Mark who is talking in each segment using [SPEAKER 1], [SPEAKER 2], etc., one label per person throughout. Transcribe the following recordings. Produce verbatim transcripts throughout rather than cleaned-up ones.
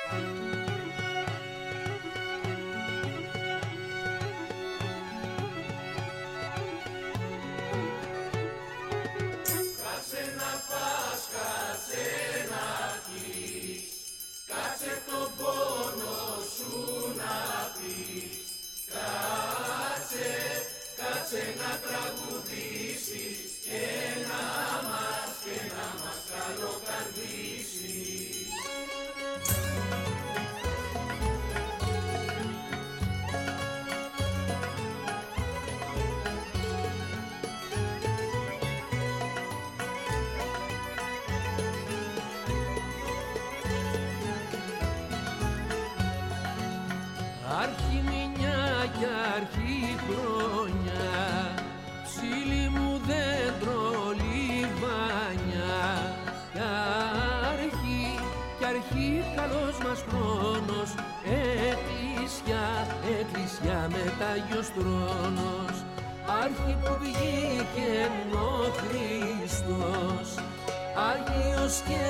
[SPEAKER 1] Αρχιμηνιά κι αρχιχρόνια, ψήλι μου δέντρο λιβάνια, κι αρχή, κι αρχή καλός μας χρόνος, εκκλησιά, εκκλησιά μετάγιος θρόνος, αρχή που βγήκεν ο Χριστός, Άγιος και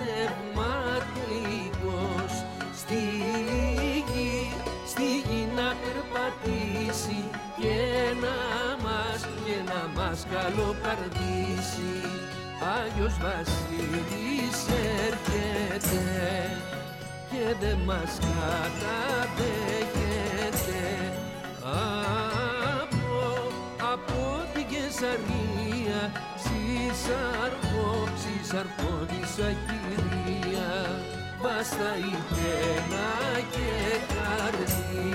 [SPEAKER 1] πνευματικός, στη γη, στη γη να περπατήσει και να μας, και να μας καλοκαρδίσει. Άγιος Βασίλης έρχεται και δε μας καταδέχεται. Από, από την Κεσαρία συσσαρκώ, συσσαρκώδησα Κυρία, βάστα η πένα και χαρτί,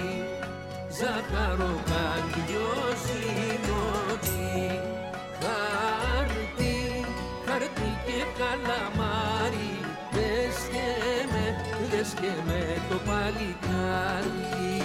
[SPEAKER 1] ζαχαροκάλιος συνοδεί. Χαρτί, χαρτί και καλαμάρι, δες και με, δες και με το παλικάρι.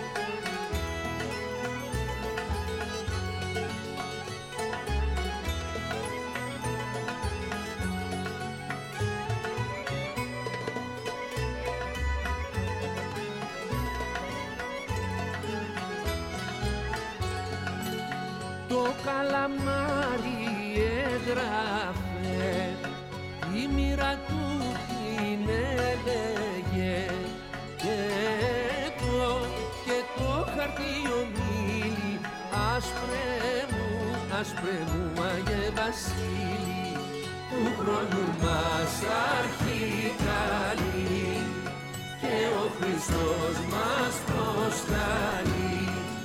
[SPEAKER 1] Το καλαμάρι έγραφε, η μοίρα του την έλεγε, και το, και το χαρτί ομίλη, άσπρε μου, άσπρε μου Άγιε Βασίλη, του χρόνου μας αρχικαλεί, και ο Χριστός μας προσκαλεί.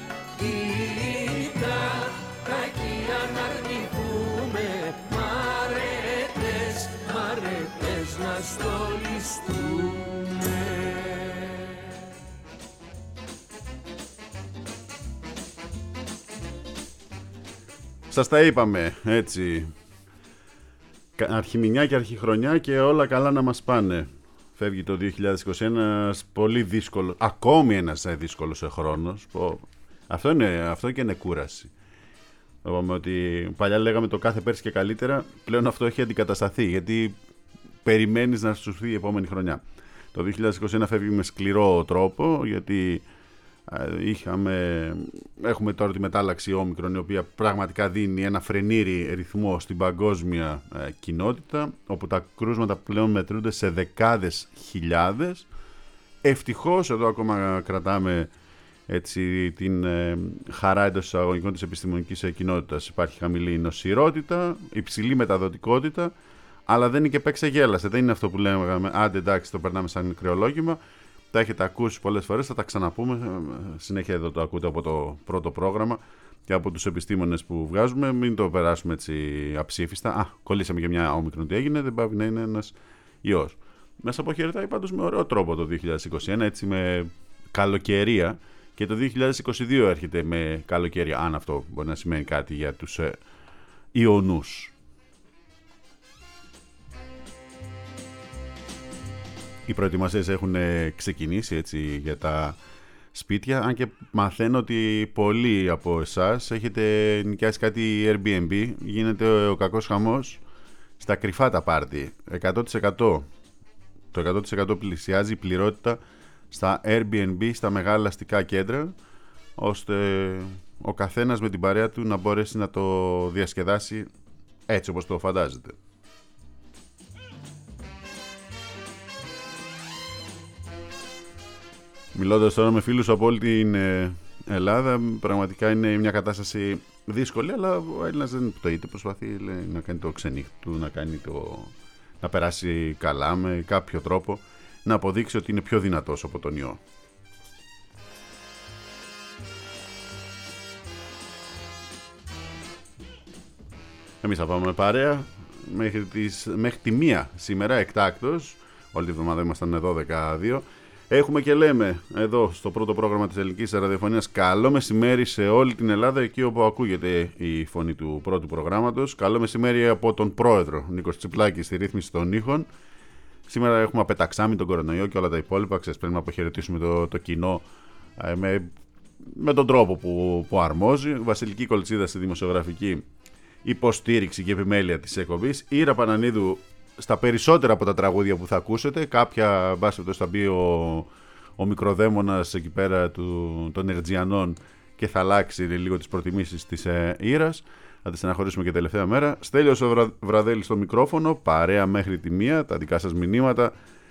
[SPEAKER 1] Κοίτα, κακία να αρνηθούμε, μαρέτες, μαρέτες να στολιστούμε.
[SPEAKER 2] Σας τα είπαμε, έτσι. Αρχιμηνιά και αρχιχρονιά και όλα καλά να μας πάνε. Φεύγει το δύο χιλιάδες είκοσι ένα, ένας πολύ δύσκολο, ακόμη ένας δύσκολος χρόνος. Αυτό, είναι, αυτό και είναι κούραση. Είπαμε ότι παλιά λέγαμε το κάθε πέρσι και καλύτερα, πλέον αυτό έχει αντικατασταθεί, γιατί περιμένεις να σου έρθει η επόμενη χρονιά. Το δύο χιλιάδες είκοσι ένα φεύγει με σκληρό τρόπο, γιατί είχαμε, έχουμε τώρα τη μετάλλαξη όμικρον, η οποία πραγματικά δίνει ένα φρενήρι ρυθμό στην παγκόσμια ε, κοινότητα, όπου τα κρούσματα πλέον μετρούνται σε δεκάδες χιλιάδες. Ευτυχώς εδώ ακόμα κρατάμε έτσι την ε, χαρά εντός εισαγωγικών της επιστημονικής κοινότητας. Υπάρχει χαμηλή νοσηρότητα, υψηλή μεταδοτικότητα, αλλά δεν είναι και παίξε γέλασε. Δεν είναι αυτό που λέμε, άντε εντάξει το περνάμε σαν κρεολόγημα. Τα έχετε ακούσει πολλές φορές, θα τα ξαναπούμε. Συνέχεια εδώ το ακούτε από το πρώτο πρόγραμμα και από τους επιστήμονες που βγάζουμε. Μην το περάσουμε έτσι αψήφιστα. Α, κολλήσαμε και μια όμικρον, τι έγινε, δεν πάβει να είναι ένας ιός. Μας αποχαιρετάει πάντως με ωραίο τρόπο το δύο χιλιάδες είκοσι ένα, έτσι με καλοκαιρία. Και το δύο χιλιάδες είκοσι δύο έρχεται με καλοκαιρία, αν αυτό μπορεί να σημαίνει κάτι για τους ε, ιονούς. Οι προετοιμασίες έχουν ξεκινήσει έτσι για τα σπίτια, αν και μαθαίνω ότι πολλοί από εσάς έχετε νοικιάσει κάτι Airbnb, γίνεται ο κακός χαμός στα κρυφά τα πάρτι. εκατό τοις εκατό Το εκατό τοις εκατό πλησιάζει η πληρότητα στα Airbnb, στα μεγάλα αστικά κέντρα, ώστε ο καθένας με την παρέα του να μπορέσει να το διασκεδάσει έτσι όπως το φαντάζεται. Μιλώντας τώρα με φίλους από όλη την Ελλάδα, πραγματικά είναι μια κατάσταση δύσκολη, αλλά ο Έλληνας δεν το είτε προσπαθεί λέει, να κάνει το ξενύχτη του, να, κάνει το... να περάσει καλά με κάποιο τρόπο, να αποδείξει ότι είναι πιο δυνατός από τον ιό. Εμείς θα πάμε παρέα μέχρι, τις, μέχρι τη μία σήμερα εκτάκτως. Όλη τη εβδομάδα ήμασταν δώδεκα δύο. Έχουμε και λέμε εδώ στο πρώτο πρόγραμμα της ελληνικής ραδιοφωνίας καλό μεσημέρι σε όλη την Ελλάδα, εκεί όπου ακούγεται η φωνή του πρώτου προγράμματος. Καλό μεσημέρι από τον πρόεδρο Νίκος Τσιπλάκη στη ρύθμιση των ήχων. Σήμερα έχουμε απεταξάμει τον κορονοϊό και όλα τα υπόλοιπα. Ξέρεις, πρέπει να αποχαιρετήσουμε το, το κοινό ε, με, με τον τρόπο που, που αρμόζει. Βασιλική Κολτσίδα στη δημοσιογραφική υποστήριξη και επιμέλεια της εκπομπής. Ήρα Πανανίδου στα περισσότερα από τα τραγούδια που θα ακούσετε. Κάποια μπάσχετος θα μπει ο, ο μικροδαίμονας εκεί πέρα του, των Ερτζιανών και θα αλλάξει λίγο τις προτιμήσεις της ε, Ήρας. Θα τη στεναχωρήσουμε και τελευταία μέρα. Στέλιος ο Βρα, Βραδέλης στο μικρόφωνο, παρέα μέχρι τη μία, τα δικά σας μηνύματα.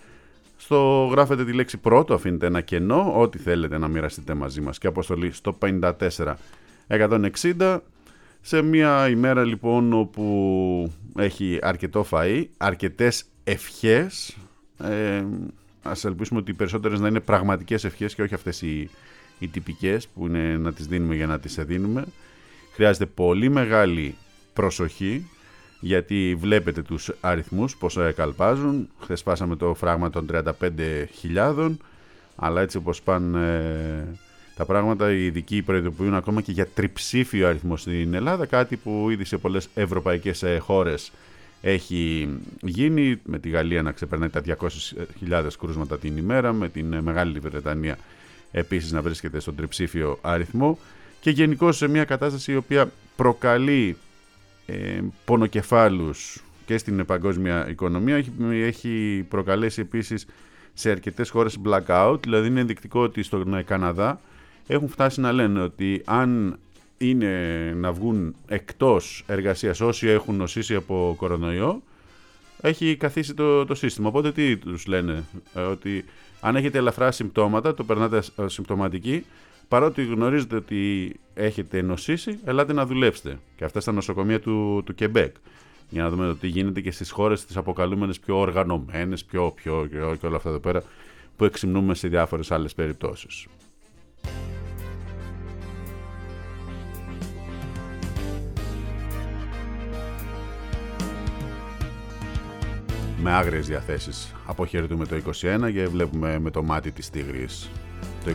[SPEAKER 2] Στο γράφετε τη λέξη πρώτο, αφήνετε ένα κενό, ό,τι θέλετε να μοιραστείτε μαζί μας. Και αποστολή στο πενήντα τέσσερα εκατόν εξήντα. Σε μια ημέρα λοιπόν όπου έχει αρκετό φαΐ, αρκετές ευχές, ε, ας ελπίσουμε ότι οι περισσότερες να είναι πραγματικές ευχές και όχι αυτές οι, οι τυπικές που είναι να τις δίνουμε για να τις δίνουμε. Χρειάζεται πολύ μεγάλη προσοχή, γιατί βλέπετε τους αριθμούς πόσο καλπάζουν. Χθες πάσαμε το φράγμα των τριάντα πέντε χιλιάδων, αλλά έτσι όπως πάνε ε, τα πράγματα, οι ειδικοί προειδοποιούν ακόμα και για τριψήφιο αριθμό στην Ελλάδα, κάτι που ήδη σε πολλές ευρωπαϊκές χώρες έχει γίνει, με τη Γαλλία να ξεπερνάει τα διακόσιες χιλιάδες κρούσματα την ημέρα, με την Μεγάλη Βρετανία επίσης να βρίσκεται στον τριψήφιο αριθμό, και γενικώς σε μια κατάσταση η οποία προκαλεί ε, πονοκεφάλους και στην παγκόσμια οικονομία. Έχει, έχει προκαλέσει επίσης σε αρκετές χώρες blackout, δηλαδή είναι ενδεικτικό ότι στον Καναδά έχουν φτάσει να λένε ότι αν είναι να βγουν εκτός εργασίας όσοι έχουν νοσήσει από κορονοϊό, έχει καθίσει το, το σύστημα. Οπότε τι τους λένε, ότι αν έχετε ελαφρά συμπτώματα, το περνάτε συμπτωματικοί, παρότι γνωρίζετε ότι έχετε νοσήσει, ελάτε να δουλέψετε. Και αυτά στα νοσοκομεία του, του Κεμπέκ. Για να δούμε τι γίνεται και στις χώρες τις αποκαλούμενες πιο οργανωμένες, πιο, πιο, πιο και όλα αυτά εδώ πέρα που εξυμνούμε σε διάφορες άλλες περιπτώσεις. Με άγριες διαθέσεις αποχαιρετούμε το είκοσι ένα και βλέπουμε με το μάτι της τίγρης το...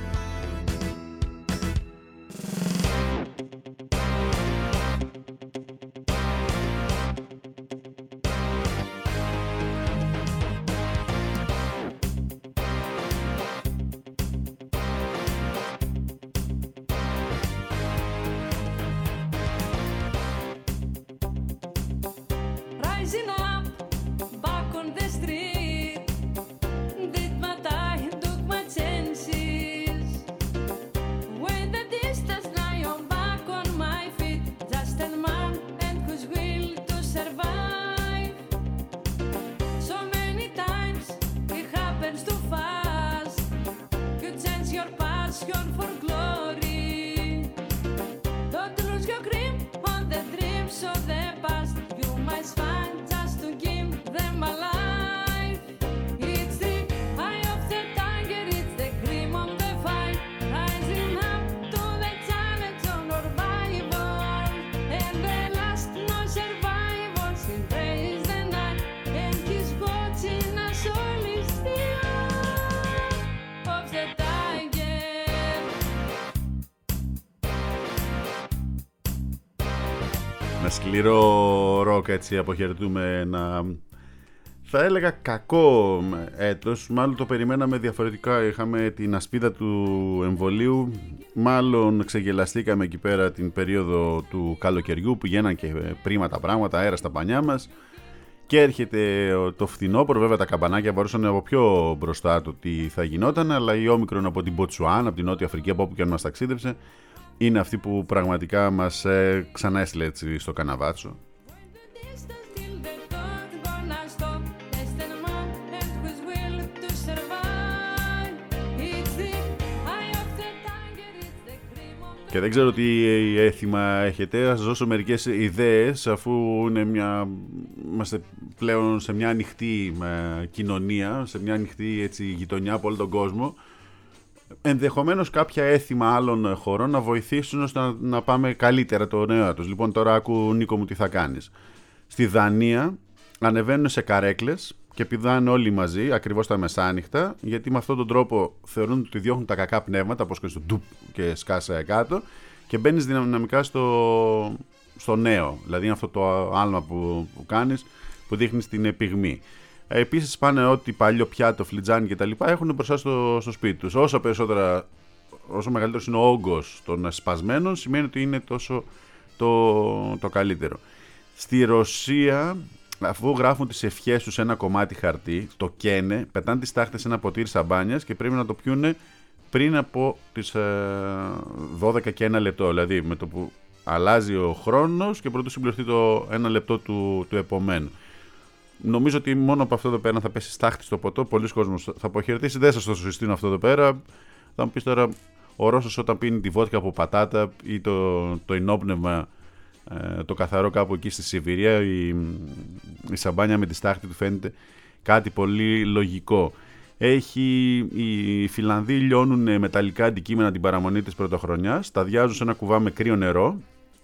[SPEAKER 2] Σκληρό ροκ, έτσι αποχαιρετούμε ένα, θα έλεγα, κακό έτος. Μάλλον το περιμέναμε διαφορετικά. Είχαμε την ασπίδα του εμβολίου, μάλλον ξεγελαστήκαμε εκεί πέρα την περίοδο του καλοκαιριού που γίνανε και πρίμα τα πράγματα, αέρα στα πανιά μας, και έρχεται το φθινόπωρο. Βέβαια τα καμπανάκια μπορούσαν από πιο μπροστά το τι θα γινόταν, αλλά η Όμικρον από την Μποτσουάν, από την Νότια Αφρική, από όπου και αν μας ταξίδεψε, είναι αυτή που πραγματικά μας ε, ξανά έστειλε έτσι στο καναβάτσο.
[SPEAKER 3] It's the
[SPEAKER 2] Και δεν ξέρω τι έθιμα έχετε, θα σας δώσω μερικές ιδέες, αφού είναι μια... είμαστε πλέον σε μια ανοιχτή ε, κοινωνία, σε μια ανοιχτή έτσι, γειτονιά από όλο τον κόσμο. Ενδεχομένως κάποια έθιμα άλλων χωρών να βοηθήσουν ώστε να, να πάμε καλύτερα το νέο έτος. Λοιπόν, τώρα άκου, Νίκο μου, τι θα κάνεις. Στη Δανία ανεβαίνουν σε καρέκλες και πηδάνε όλοι μαζί, ακριβώς τα μεσάνυχτα, γιατί με αυτόν τον τρόπο θεωρούν ότι διώχνουν τα κακά πνεύματα, όπως και στο ντουπ και σκάσε κάτω, και μπαίνεις δυναμικά στο, στο νέο. Δηλαδή είναι αυτό το άλμα που, που κάνεις, που δείχνεις την πυγμή. Επίσης πάνε ό,τι παλιό πιάτο, φλιτζάνι κτλ. Έχουν μπροστά στο, στο σπίτι τους. Όσο περισσότερα, όσο μεγαλύτερος είναι ο όγκος των σπασμένων, σημαίνει ότι είναι τόσο το, το καλύτερο. Στη Ρωσία, αφού γράφουν τις ευχές τους σε ένα κομμάτι χαρτί, το καίνε, πετάνε τις τάχτες σε ένα ποτήρι σαμπάνιας και πρέπει να το πιούνε πριν από τις ε, δώδεκα και ένα λεπτό. Δηλαδή με το που αλλάζει ο χρόνος και πρωτού συμπληρωθεί το ένα λεπτό του, του επομένου. Νομίζω ότι μόνο από αυτό εδώ πέρα θα πέσει στάχτη στο ποτό. Πολλοί κόσμος θα αποχαιρετήσει. Δεν σας το συστήνω αυτό εδώ πέρα. Θα μου πεις τώρα, ο Ρώσος όταν πίνει τη βότκα από πατάτα ή το, το ενόπνευμα, ε, το καθαρό κάπου εκεί στη Σιβηρία, η, η σαμπάνια με τη στάχτη του φαίνεται κάτι πολύ λογικό. Έχει, οι Φιλανδοί λιώνουν μεταλλικά αντικείμενα την παραμονή της πρωτοχρονιάς, τα διάζουν σε ένα κουβά με κρύο νερό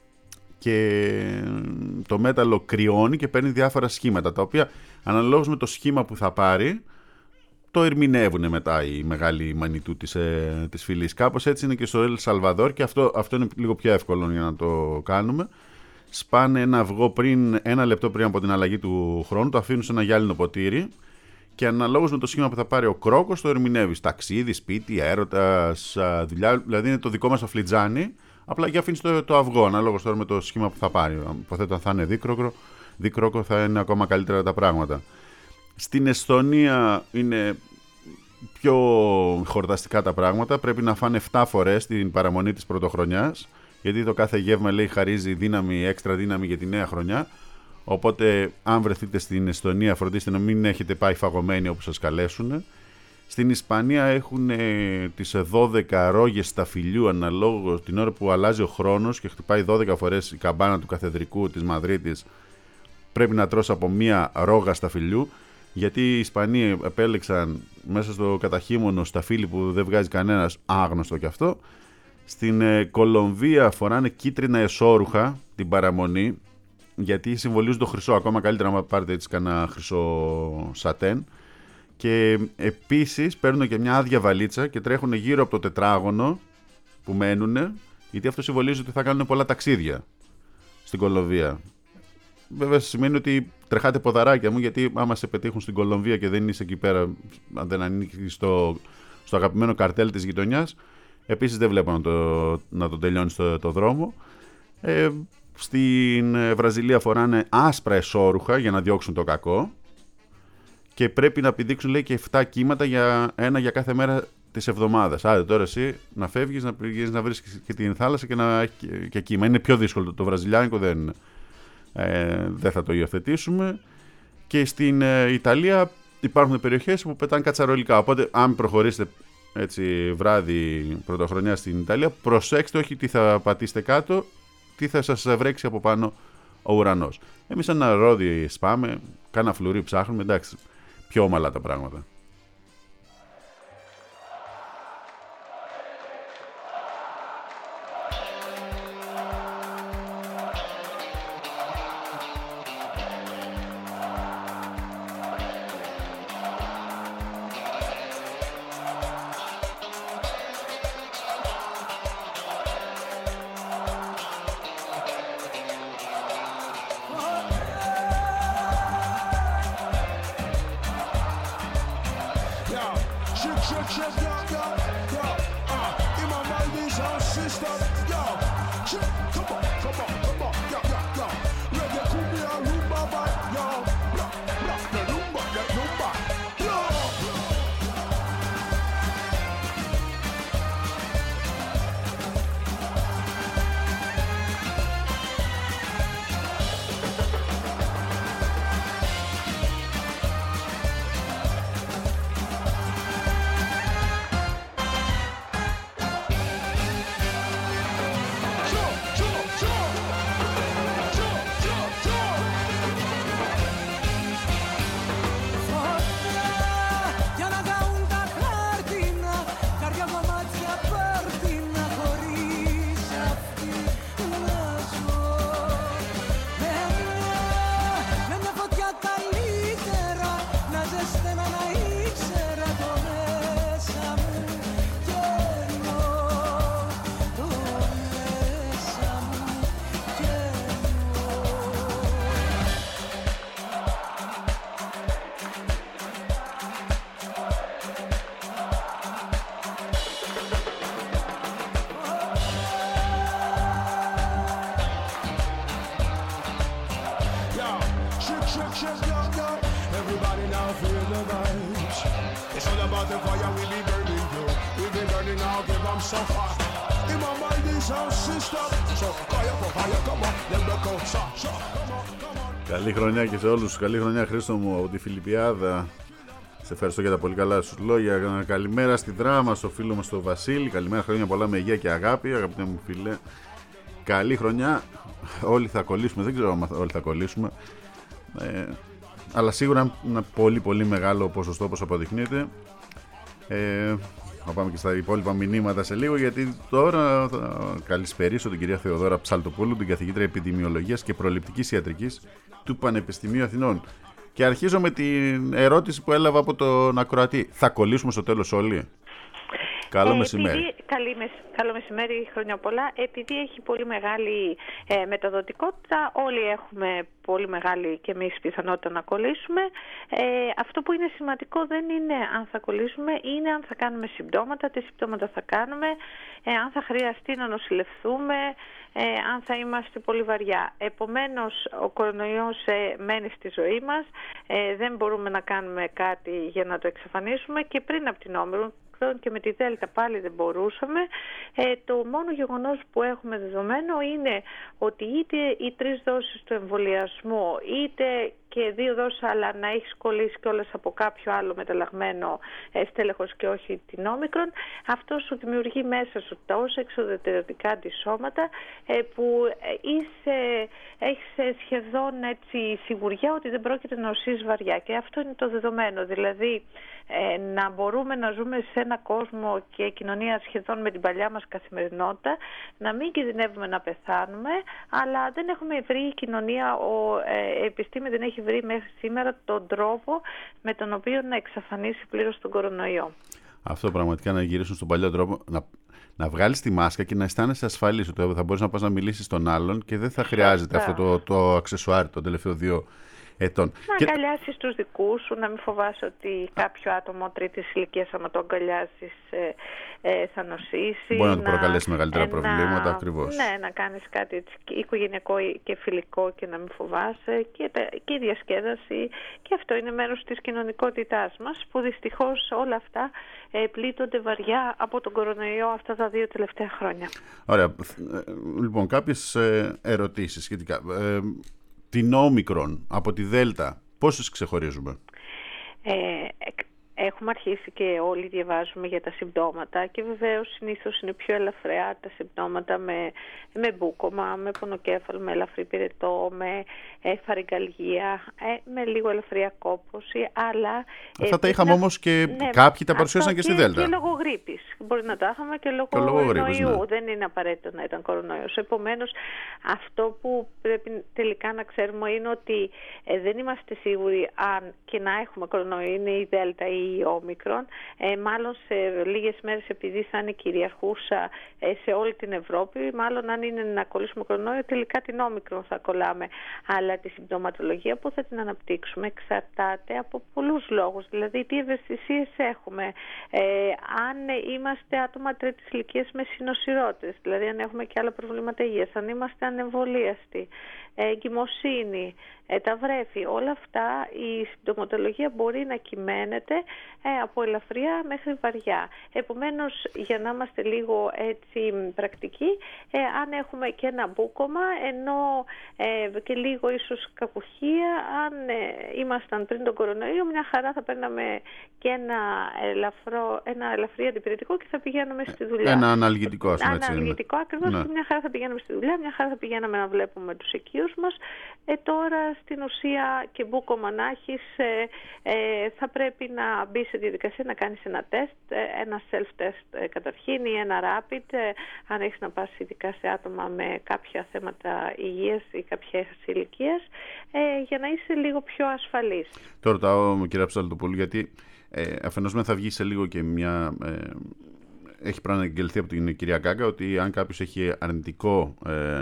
[SPEAKER 2] και το μέταλλο κρυώνει και παίρνει διάφορα σχήματα, τα οποία αναλόγως με το σχήμα που θα πάρει το ερμηνεύουν μετά οι μεγάλοι μανιτού της, ε, της φυλής. Κάπως έτσι είναι και στο Ελ Σαλβαδόρ και αυτό, αυτό είναι λίγο πιο εύκολο για να το κάνουμε. Σπάνε ένα αυγό πριν, ένα λεπτό πριν από την αλλαγή του χρόνου, το αφήνουν σε ένα γυάλινο ποτήρι και αναλόγως με το σχήμα που θα πάρει ο κρόκος το ερμηνεύει. Ταξίδι, σπίτι, έρωτας, δουλειά, δηλαδή είναι το δικό μας αφλιτζάνι. Απλά και αφήνεις το, το αυγό, ανάλογος τώρα με το σχήμα που θα πάρει. Υποθέτω αν θα είναι δίκροκο, δίκροκο θα είναι ακόμα καλύτερα τα πράγματα. Στην Εσθονία είναι πιο χορταστικά τα πράγματα. Πρέπει να φάνε επτά φορές την παραμονή της πρωτοχρονιάς, γιατί το κάθε γεύμα λέει χαρίζει δύναμη, έξτρα δύναμη για τη νέα χρονιά. Οπότε αν βρεθείτε στην Εσθονία φροντίστε να μην έχετε πάει φαγωμένοι όπου σας καλέσουν. Στην Ισπανία έχουν ε, τις δώδεκα ρόγες σταφυλιού αναλόγως την ώρα που αλλάζει ο χρόνος και χτυπάει δώδεκα φορές η καμπάνα του καθεδρικού της Μαδρίτης. Πρέπει να τρως από μία ρόγα σταφυλιού, γιατί οι Ισπανοί επέλεξαν μέσα στο καταχύμωνο σταφύλι που δεν βγάζει κανένας, άγνωστο κι αυτό. Στην ε, Κολομβία φοράνε κίτρινα εσώρουχα την παραμονή, γιατί συμβολίζουν το χρυσό, ακόμα καλύτερα να πάρετε έτσι κανένα χρυσό σατέν. Και επίσης παίρνουν και μια άδεια βαλίτσα και τρέχουν γύρω από το τετράγωνο που μένουν, γιατί αυτό συμβολίζει ότι θα κάνουν πολλά ταξίδια στην Κολομβία. Βέβαια σημαίνει ότι τρεχάτε ποδαράκια μου, γιατί άμα σε πετύχουν στην Κολομβία και δεν είσαι εκεί πέρα, αν δεν ανήκεις στο, στο αγαπημένο καρτέλ της γειτονιάς, επίσης δεν βλέπω να το, να το τελειώνεις το, το δρόμο. Ε, στην Βραζιλία φοράνε άσπρα εσώρουχα για να διώξουν το κακό. Και πρέπει να επιδείξουν, λέει, και επτά κύματα για ένα για κάθε μέρα της εβδομάδας. Άντε τώρα εσύ να φεύγεις, να πηγαίνεις να βρίσκεις και την θάλασσα και να έχει και, και κύμα. Είναι πιο δύσκολο. Το βραζιλιάνικο δεν, ε, δεν θα το υιοθετήσουμε. Και στην ε, Ιταλία υπάρχουν περιοχές που πετάνε κατσαρολικά. Οπότε, αν προχωρήσετε έτσι βράδυ πρωτοχρονιά στην Ιταλία, προσέξτε όχι τι θα πατήσετε κάτω, τι θα σας βρέξει από πάνω ο ουρανός. Εμείς ένα ρόδι σπάμε, κάνα φλουρί ψάχνουμε, εντάξει. Πιο ομαλά τα πράγματα.
[SPEAKER 3] the fire will be burning you. We be burning all, give them suffer. In my mind is our system. So fire for fire, come on, let me go. So, so, come on, come on.
[SPEAKER 2] Καλή χρονιά και σε όλους. Καλή χρονιά, Χρήστο μου, από τη Φιλιππιάδα. Σε ευχαριστώ για τα πολύ καλά σου λόγια. Καλημέρα στη Δράμα, στο φίλο μας τον Βασίλη. Καλημέρα, χρόνια πολλά με υγεία και αγάπη, αγαπητέ μου φίλε. Καλή χρονιά. Όλοι θα κολλήσουμε, δεν ξέρω αν όλοι θα κολλήσουμε. Ε, αλλά σίγουρα ένα πολύ πολύ μεγάλο ποσοστό, όπως αποδεικνύεται. Ε, θα πάμε και στα υπόλοιπα μηνύματα σε λίγο, γιατί τώρα θα καλησπερίσω την κυρία Θεοδόρα Ψαλτοπούλου, την καθηγήτρια επιδημιολογίας και προληπτικής ιατρικής του Πανεπιστημίου Αθηνών. Και αρχίζω με την ερώτηση που έλαβα από τον ακροατή. Θα κολλήσουμε στο τέλος όλοι? Καλό ε, μεσημέρι.
[SPEAKER 4] Επειδή, καλή, καλό μεσημέρι, χρόνια πολλά. Επειδή έχει πολύ μεγάλη ε, μεταδοτικότητα, όλοι έχουμε πολύ μεγάλη και εμείς πιθανότητα να κολλήσουμε. Ε, αυτό που είναι σημαντικό δεν είναι αν θα κολλήσουμε, είναι αν θα κάνουμε συμπτώματα, τι συμπτώματα θα κάνουμε, ε, αν θα χρειαστεί να νοσηλευθούμε, ε, αν θα είμαστε πολύ βαριά. Επομένως, ο κορονοϊός ε, μένει στη ζωή μας, ε, δεν μπορούμε να κάνουμε κάτι για να το εξαφανίσουμε, και πριν από την Όμικρον και με τη Δέλτα πάλι δεν μπορούσαμε. Ε, το μόνο γεγονός που έχουμε δεδομένο είναι ότι είτε οι τρεις δόσεις του εμβολιασμού, είτε και δύο δόσεις, αλλά να έχεις κολλήσει κιόλας από κάποιο άλλο μεταλλαγμένο ε, στέλεχος και όχι την Όμικρον, αυτό σου δημιουργεί μέσα σου τόσα εξοδετερωτικά αντισώματα ε, που είσαι, έχεις σχεδόν έτσι σιγουριά ότι δεν πρόκειται να νοσείς βαριά, και αυτό είναι το δεδομένο. Δηλαδή ε, να μπορούμε να ζούμε σε ένα κόσμο και κοινωνία σχεδόν με την παλιά μας καθημερινότητα, να μην κινδυνεύουμε να πεθάνουμε, αλλά δεν έχουμε βρει η κοινωνία, ο ε, επιστήμη δεν έχει βρει μέχρι σήμερα τον τρόπο με τον οποίο να εξαφανίσει πλήρως τον κορονοϊό.
[SPEAKER 2] Αυτό πραγματικά, να γυρίσουν στον παλιό τρόπο, να, να βγάλεις τη μάσκα και να αισθάνεσαι ασφαλής, ότι θα μπορείς να πας να μιλήσεις στον άλλον και δεν θα χρειάζεται αυτό το, το αξεσουάρ των τελευταίων δύο ετών. Να
[SPEAKER 4] και... αγκαλιάσεις τους δικούς σου, να μην φοβάσαι ότι κάποιο άτομο τρίτης ηλικίας, άμα το αγκαλιάσεις, ε, ε, θα νοσήσει.
[SPEAKER 2] Μπορεί να του προκαλέσει μεγαλύτερα ε, προβλήματα,
[SPEAKER 4] να...
[SPEAKER 2] ακριβώς.
[SPEAKER 4] Ναι, να κάνεις κάτι έτσι, οικογενειακό και φιλικό και να μην φοβάσαι, και, και η διασκέδαση, και αυτό είναι μέρος της κοινωνικότητάς μας, που δυστυχώς όλα αυτά ε, πλήττονται βαριά από τον κορονοϊό αυτά τα δύο τελευταία χρόνια.
[SPEAKER 2] Ωραία. Λοιπόν, κάποιες ε, ερωτήσεις σχετικά. Ε, την Όμικρον από τη Δέλτα, πόσες ξεχωρίζουμε?
[SPEAKER 4] Ε, έχουμε αρχίσει και όλοι διαβάζουμε για τα συμπτώματα, και βεβαίως συνήθως είναι πιο ελαφριά τα συμπτώματα, με, με μπούκωμα, με πονοκέφαλο, με ελαφρύ πυρετό, με ε, φαρυγγαλγία, ε, με λίγο ελαφριά κόπωση, αλλά...
[SPEAKER 2] Αυτά ε, τα είχαμε να... όμως και ναι, κάποιοι τα παρουσίασαν και, και στη Δέλτα.
[SPEAKER 4] Και λόγω γρίπης. Μπορεί να τα είχαμε και λόγω, λόγω κορονοϊού. Ναι. Δεν είναι απαραίτητο να ήταν κορονοϊός. Επομένως, αυτό που πρέπει τελικά να ξέρουμε είναι ότι ε, δεν είμαστε σίγουροι αν και να έχουμε κορονοϊό είναι η Δέλτα ή η Όμικρον. Ε, μάλλον σε λίγες μέρες, επειδή θα είναι κυριαρχούσα ε, σε όλη την Ευρώπη, μάλλον αν είναι να κολλήσουμε κορονοϊό, τελικά την Όμικρον θα κολλάμε. Αλλά τη συμπτωματολογία που θα την αναπτύξουμε εξαρτάται από πολλούς λόγους. Δηλαδή, τι ευαισθησίες έχουμε, ε, αν είμαστε άτομα τρίτης ηλικίας με συνοσιρότητες, δηλαδή αν έχουμε και άλλα προβλήματα υγείας, αν είμαστε ανεμβολίαστοι, ε, εγκυμοσύνη, ε, τα βρέφη, όλα αυτά η συμπτωματολογία μπορεί να κυμαίνεται ε, από ελαφριά μέχρι βαριά. Επομένως, για να είμαστε λίγο έτσι πρακτικοί, ε, αν έχουμε και ένα μπούκωμα, ενώ ε, και λίγο ίσως κακουχία, αν ε, ήμασταν πριν τον κορονοϊό, μια χαρά θα παίρναμε και ένα, ελαφρό, ένα ελαφρύ αντιπηρετικό και θα πηγαίνουμε στη δουλειά.
[SPEAKER 2] Ένα αναλγητικό, ας πούμε.
[SPEAKER 4] Ένα αναλγητικό, ακριβώς, ναι. Μια χαρά θα πηγαίνουμε στη δουλειά, μια χαρά θα πηγαίναμε να βλέπουμε τους οικείους μας. Ε, τώρα στην ουσία και μπούκωμα να έχεις, ε, ε, θα πρέπει να μπει σε διαδικασία να κάνεις ένα τεστ, ένα self-test ε, καταρχήν, ή ένα rapid, ε, αν έχεις να πας ειδικά σε άτομα με κάποια θέματα υγείας ή κάποια ηλικίας, ε, για να είσαι λίγο πιο ασφαλής. Το
[SPEAKER 2] ρωτάω, κυρία Ψαλτοπούλου, γιατί ε, αφενός με θα βγει σε λίγο και μια... Ε, έχει προαναγγελθεί από την κυρία Γκάγκα ότι αν κάποιος έχει αρνητικό, ε,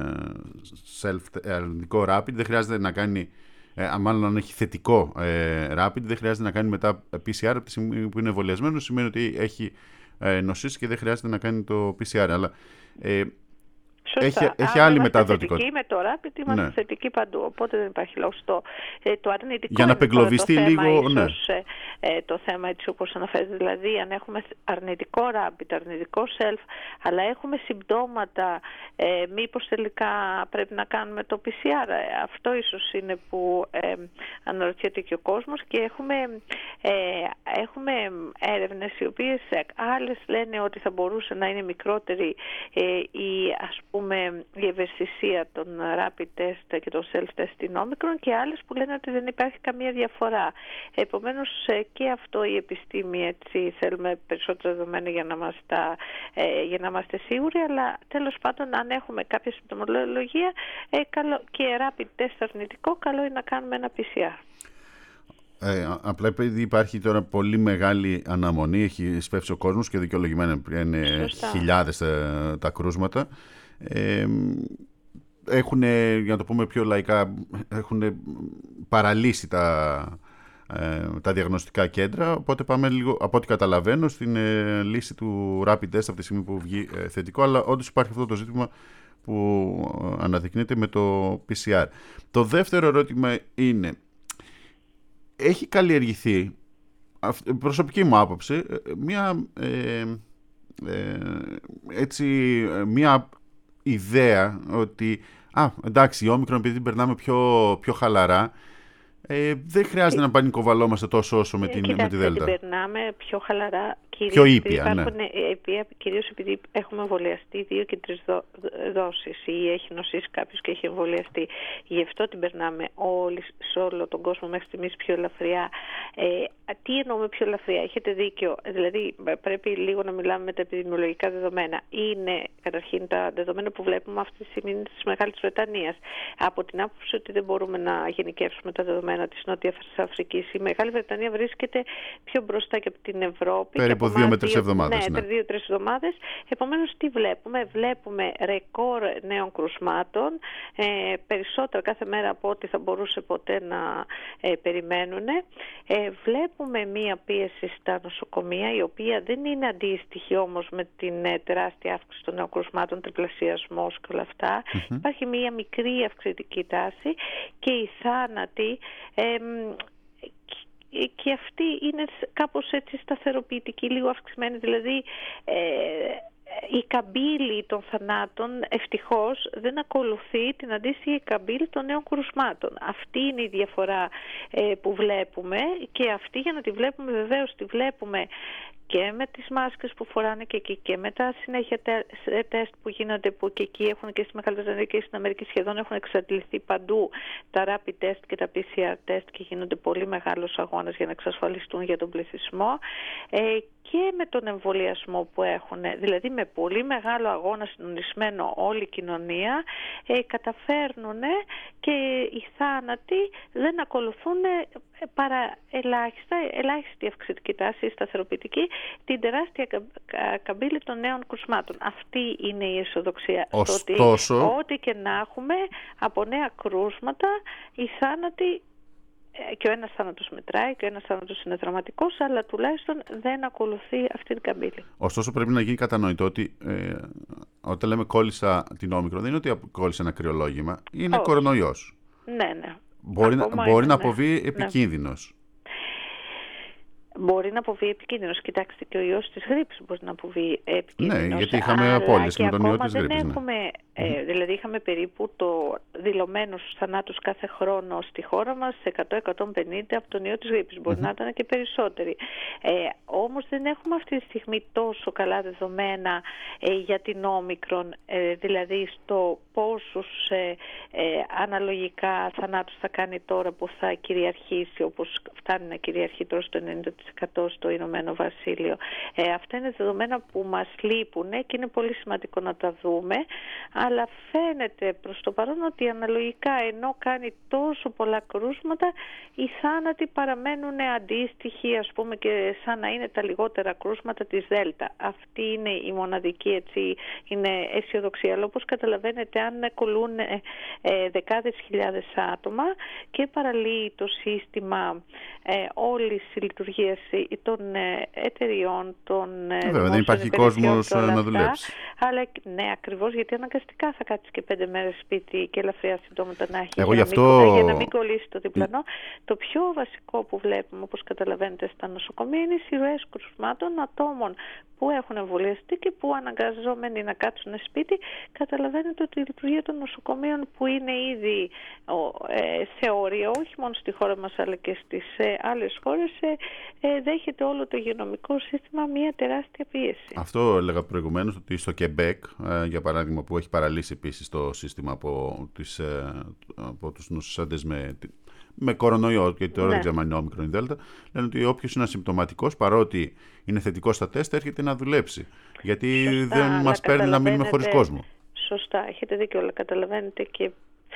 [SPEAKER 2] self, αρνητικό rapid, δεν χρειάζεται να κάνει, ε, μάλλον αν έχει θετικό ε, rapid, δεν χρειάζεται να κάνει μετά πι σι αρ από τη στιγμή που είναι εμβολιασμένος, σημαίνει ότι έχει ε, νοσήσει και δεν χρειάζεται να κάνει το πι σι αρ. Αλλά ε,
[SPEAKER 4] Σωστά.
[SPEAKER 2] έχει, έχει
[SPEAKER 4] Αν
[SPEAKER 2] άλλη
[SPEAKER 4] είμαστε
[SPEAKER 2] μεταδοτικότητα.
[SPEAKER 4] θετικοί με το Rapid, είμαστε
[SPEAKER 2] Ναι.
[SPEAKER 4] θετικοί παντού. Οπότε δεν υπάρχει λόγος. Το, ε, το αρνητικό
[SPEAKER 2] Για να
[SPEAKER 4] είναι τώρα
[SPEAKER 2] απεγκλωβιστεί
[SPEAKER 4] το θέμα,
[SPEAKER 2] λίγο, ναι.
[SPEAKER 4] ίσως, ε, ε, το θέμα έτσι όπως αναφέρεται. Δηλαδή, αν έχουμε αρνητικό Rapid, αρνητικό self, αλλά έχουμε συμπτώματα, ε, μήπως τελικά πρέπει να κάνουμε το πι σι αρ. Ε, αυτό ίσως είναι που ε, αναρωτιέται και ο κόσμος, και έχουμε, ε, έχουμε έρευνες οι οποίες ε, άλλες λένε ότι θα μπορούσε να είναι μικρότερη ε, η, ας πούμε, η ευαισθησία των rapid test και των self-test στην όμικρον, και άλλες που λένε ότι δεν υπάρχει καμία διαφορά. Επομένως ε, και αυτό η επιστήμη, έτσι, θέλουμε περισσότερα δεδομένα για να, μας τα, ε, για να είμαστε σίγουροι, αλλά τέλος πάντων αν έχουμε κάποια συμπτωμολογία ε, καλό, και rapid test αρνητικό, καλό είναι να κάνουμε ένα πι σι αρ.
[SPEAKER 2] Ε, απλά επειδή υπάρχει τώρα πολύ μεγάλη αναμονή, έχει σφεύσει ο κόσμος και δικαιολογημένα είναι
[SPEAKER 4] Σωστά.
[SPEAKER 2] χιλιάδες τα, τα κρούσματα, ε, έχουν, για να το πούμε πιο λαϊκά, έχουν παραλύσει τα, ε, τα διαγνωστικά κέντρα, οπότε πάμε λίγο, από ό,τι καταλαβαίνω, στην ε, λύση του rapid test από τη στιγμή που βγει ε, θετικό, αλλά όντως υπάρχει αυτό το ζήτημα που αναδεικνύεται με το πι σι αρ. Το δεύτερο ερώτημα είναι, έχει καλλιεργηθεί, προσωπική μου άποψη, μια, ε, ε, έτσι, μια ιδέα ότι α, εντάξει, η όμικρον επειδή την περνάμε πιο, πιο χαλαρά, ε, δεν χρειάζεται να πανικοβαλόμαστε τόσο όσο με, την,
[SPEAKER 4] Κοιτάξτε,
[SPEAKER 2] με τη Δέλτα.
[SPEAKER 4] την περνάμε πιο χαλαρά, κυρίως,
[SPEAKER 2] πιο ήπια,
[SPEAKER 4] υπάρχουν,
[SPEAKER 2] ναι.
[SPEAKER 4] ήπια, κυρίως επειδή έχουμε εμβολιαστεί δύο και τρεις δο, δόσεις, ή έχει νοσήσει κάποιος και έχει εμβολιαστεί. Γι' αυτό την περνάμε όλοι, σε όλο τον κόσμο μέχρι στιγμής πιο ελαφριά. Ε, τι εννοούμε πιο ελαφριά? Έχετε δίκιο. Δηλαδή πρέπει λίγο να μιλάμε με τα επιδημιολογικά δεδομένα. Είναι καταρχήν τα δεδομένα που βλέπουμε αυτή τη στιγμή της Μεγάλης Βρετανίας. Από την άποψη ότι δεν μπορούμε να γενικεύσουμε τα δεδομένα της Νότιας Αφρικής. Η Μεγάλη Βρετανία βρίσκεται πιο μπροστά και από την Ευρώπη.
[SPEAKER 2] Περίπου δύο με τρεις εβδομάδες.
[SPEAKER 4] Ναι,
[SPEAKER 2] ναι.
[SPEAKER 4] δύο-τρεις εβδομάδες. Επομένως, τι βλέπουμε? Βλέπουμε ρεκόρ νέων κρουσμάτων, ε, περισσότερα κάθε μέρα από ό,τι θα μπορούσε ποτέ να ε, περιμένουν. Ε, βλέπουμε μία πίεση στα νοσοκομεία, η οποία δεν είναι αντίστοιχη όμως με την ε, τεράστια αύξηση των νέων κρουσμάτων, τριπλασιασμός και όλα αυτά. Mm-hmm. Υπάρχει μία μικρή αυξητική τάση, και οι θάνατοι ε, και αυτή είναι κάπως έτσι σταθεροποιητική, λίγο αυξημένη, δηλαδή ε, η καμπύλη των θανάτων ευτυχώς δεν ακολουθεί την αντίστοιχη καμπύλη των νέων κρουσμάτων. Αυτή είναι η διαφορά ε, που βλέπουμε, και αυτή, για να τη βλέπουμε βεβαίως τη βλέπουμε και με τις μάσκες που φοράνε και εκεί, και με τα συνέχεια τεστ που γίνονται, που και εκεί έχουν, και στη Μεγάλη Βρετανία και στην Αμερική σχεδόν έχουν εξαντληθεί παντού τα rapid test και τα πι σι αρ test, και γίνονται πολύ μεγάλος αγώνας για να εξασφαλιστούν για τον πληθυσμό, ε, και με τον εμβολιασμό που έχουν, δηλαδή με πολύ μεγάλο αγώνα συντονισμένο όλη η κοινωνία, ε, καταφέρνουν, και οι θάνατοι δεν ακολουθούν παρά ελάχιστα, ελάχιστη αυξητική τάση, σταθεροποιητική, την τεράστια καμπύλη των νέων κρουσμάτων. Αυτή είναι η αισιοδοξία.
[SPEAKER 2] Ωστόσο,
[SPEAKER 4] ότι ό,τι και να έχουμε από νέα κρούσματα, οι θάνατοι, και ο ένας θάνατος μετράει και ο ένας θάνατος είναι δραματικός, αλλά τουλάχιστον δεν ακολουθεί αυτή την καμπύλη.
[SPEAKER 2] Ωστόσο πρέπει να γίνει κατανοητό ότι ε, όταν λέμε κόλλησα την όμικρον, δεν είναι ότι κόλλησα ένα κρυολόγημα, είναι
[SPEAKER 4] Όχι.
[SPEAKER 2] κορονοϊός.
[SPEAKER 4] Ναι, ναι.
[SPEAKER 2] Μπορεί, να, μπορεί
[SPEAKER 4] είναι,
[SPEAKER 2] να
[SPEAKER 4] ναι.
[SPEAKER 2] αποβεί επικίνδυνος.
[SPEAKER 4] Μπορεί να αποβεί επικίνδυνος. Κοιτάξτε, και ο ιός της γρίπης μπορεί να αποβεί επικίνδυνος.
[SPEAKER 2] Ναι, γιατί είχαμε απώλειες με τον ιό της γρίπης.
[SPEAKER 4] Δεν έχουμε, ναι. ε, δηλαδή είχαμε περίπου το δηλωμένους θανάτους κάθε χρόνο στη χώρα μας εκατό με εκατόν πενήντα από τον ιό της γρίπης. Μπορεί mm-hmm. να ήταν και περισσότεροι. Ε, όμως δεν έχουμε αυτή τη στιγμή τόσο καλά δεδομένα ε, για την όμικρον, ε, δηλαδή στο πόσους ε, ε, αναλογικά θανάτους θα κάνει τώρα που θα κυριαρχήσει, όπως φτάνει να κυριαρχεί τώρα στο ενενήντα τοις εκατό στο Ηνωμένο Βασίλειο. Ε, αυτά είναι δεδομένα που μας λείπουν και είναι πολύ σημαντικό να τα δούμε, αλλά φαίνεται προς το παρόν ότι αναλογικά, ενώ κάνει τόσο πολλά κρούσματα, οι θάνατοι παραμένουν αντίστοιχοι, ας πούμε, και σαν να είναι τα λιγότερα κρούσματα της Δέλτα. Αυτή είναι η μοναδική, έτσι, είναι αισιοδοξία. Αλλά όπως καταλαβαίνετε, αν κολλούν ε, ε, δεκάδες χιλιάδες άτομα και παραλύει το σύστημα ε, όλης της λειτουργίας των ε, εταιριών, των ε,
[SPEAKER 2] Βέβαια, δεν υπάρχει κόσμος να δουλέψει.
[SPEAKER 4] Αλλά ναι, ακριβώς, γιατί αναγκαστικά θα κάτσεις και πέντε μέρες σπίτι και ελαφριά συμπτώματα να έχει.
[SPEAKER 2] Εγώ
[SPEAKER 4] για,
[SPEAKER 2] γι'
[SPEAKER 4] να
[SPEAKER 2] αυτό...
[SPEAKER 4] μην, για να μην κολλήσει το διπλανό. Το πιο βασικό που βλέπουμε, όπως καταλαβαίνετε, στα νοσοκομεία είναι οι σειρροές κρουσμάτων ατόμων που έχουν εμβολιαστεί και που αναγκαζόμενοι να κάτσουν σπίτι. Καταλαβαίνετε ότι η λειτουργία των νοσοκομείων που είναι ήδη ε, σε όριο, όχι μόνο στη χώρα μας αλλά και στις ε, άλλες χώρες, ε, ε, δέχεται όλο το υγειονομικό σύστημα μια τεράστια πίεση.
[SPEAKER 2] Αυτό έλεγα προηγουμένως, ότι στο Κεμπέκ, ε, για παράδειγμα, που έχει παραλύσει επίσης το σύστημα από, τις, ε, από τους νοσησάντες με... με κορονοϊό, γιατί τώρα δεν ξέρουμε αν είναι όμικρον ή δέλτα, λένε ότι όποιος είναι ασυμπτωματικός, παρότι είναι θετικός στα τεστ, έρχεται να δουλέψει. Γιατί
[SPEAKER 4] Σωστά,
[SPEAKER 2] δεν μας παίρνει να μείνουμε χωρίς κόσμο.
[SPEAKER 4] Σωστά, έχετε δίκιο, αλλά καταλαβαίνετε και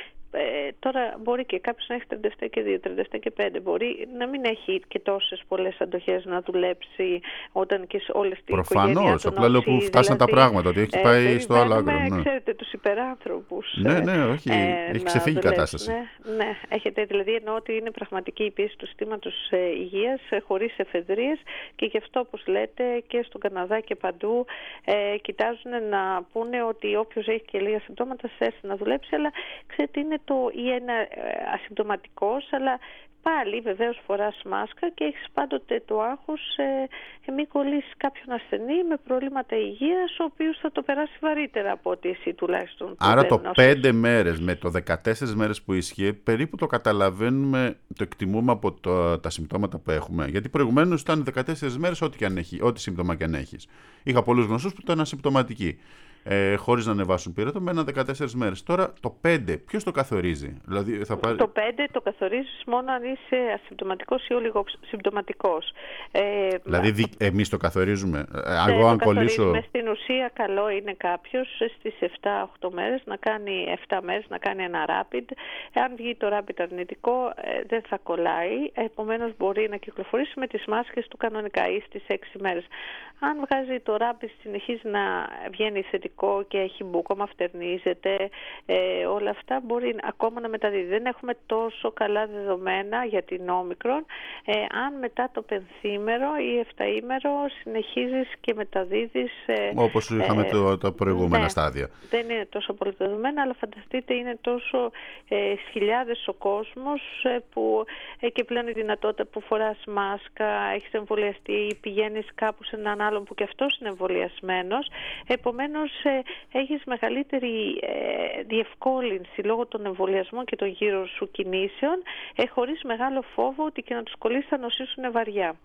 [SPEAKER 4] ε, τώρα μπορεί και κάποιος να έχει τριάντα επτά και δύο, τριάντα επτά και πέντε. Μπορεί να μην έχει και τόσες πολλές αντοχές να δουλέψει όταν και σε όλες τις οικογένειες.
[SPEAKER 2] Προφανώς, απλά λέω που φτάσαν δηλαδή, τα πράγματα, ότι έχει πάει ε, στο άλλο άκρο.
[SPEAKER 4] Ναι. Ξέρετε, τους υπεράνθρωπους.
[SPEAKER 2] Ναι, ναι, όχι, ε, έχει ξεφύγει η κατάσταση.
[SPEAKER 4] Ναι, ναι, έχετε δηλαδή, εννοώ ότι είναι πραγματική η πίεση του συστήματος ε, υγείας, ε, χωρίς εφεδρείες, και γι' αυτό, όπως λέτε, και στον Καναδά και παντού ε, κοιτάζουν να πούνε ότι όποιος έχει και λίγα συμπτώματα σε έρθει να δουλέψει, αλλά ξέρετε, είναι το ή ένα ε, ασυμπτωματικός, αλλά πάλι βεβαίως φοράς μάσκα και έχεις πάντοτε το άγχος ε, μην κολλήσεις κάποιον ασθενή με προβλήματα υγείας, ο οποίος θα το περάσει βαρύτερα από ότι εσύ τουλάχιστον.
[SPEAKER 2] Άρα το πέντε μέρες με το δεκατέσσερις μέρες που ισχύει, περίπου το καταλαβαίνουμε, το εκτιμούμε από το, τα συμπτώματα που έχουμε. Γιατί προηγουμένως ήταν δεκατέσσερις μέρες ό,τι, και αν έχει, ό,τι σύμπτωμα και αν έχεις. Είχα πολλούς γνωστούς που ήταν ασυμπτωματικοί. Ε, χωρίς να ανεβάσουν πυρετό, με ένα δεκατέσσερις μέρες. Τώρα το πέντε, ποιος το καθορίζει? Δηλαδή, θα πάρει...
[SPEAKER 4] Το πέντε το καθορίζεις μόνο αν είσαι ασυμπτωματικός ή ολιγοσυμπτωματικός. Ε,
[SPEAKER 2] δηλαδή δι... εμείς το καθορίζουμε.
[SPEAKER 4] Ναι,
[SPEAKER 2] Εγώ αν
[SPEAKER 4] το
[SPEAKER 2] κολλήσω...
[SPEAKER 4] Στην ουσία καλό είναι κάποιος στις επτά οχτώ μέρες να κάνει επτά μέρες να κάνει ένα rapid. Αν βγει το rapid αρνητικό ε, δεν θα κολλάει. Επομένως μπορεί να κυκλοφορήσει με τις μάσκες του κανονικά ή στις έξι μέρες. Αν βγάζει το rapid, συνεχίζει να βγαίνει θετικό και έχει μπούκομα, φτερνίζεται, ε, όλα αυτά μπορεί ακόμα να μεταδίδει. Δεν έχουμε τόσο καλά δεδομένα για την όμικρον. Ε, αν μετά το πενθήμερο ή εφταήμερο συνεχίζεις και μεταδίδεις... Ε,
[SPEAKER 2] όπως είχαμε ε, το, τα προηγούμενα ναι, στάδια.
[SPEAKER 4] Δεν είναι τόσο πολύ δεδομένα, αλλά φανταστείτε είναι τόσο ε, χιλιάδες ο κόσμος ε, που ε, και πλέον η δυνατότητα που φοράς μάσκα, έχεις εμβολιαστεί ή πηγαίνεις κάπου σε έναν άλλον που και αυτός είναι εμβολιασμένος. Επομένως ε, έχεις μεγαλύτερη ε, διευκόλυνση λόγω των εμβολιασμών και των γύρω σου κινήσεων, ε, χωρίς μεγάλο φόβο ότι και να τους κολλήσεις θα νοσήσουν βαριά.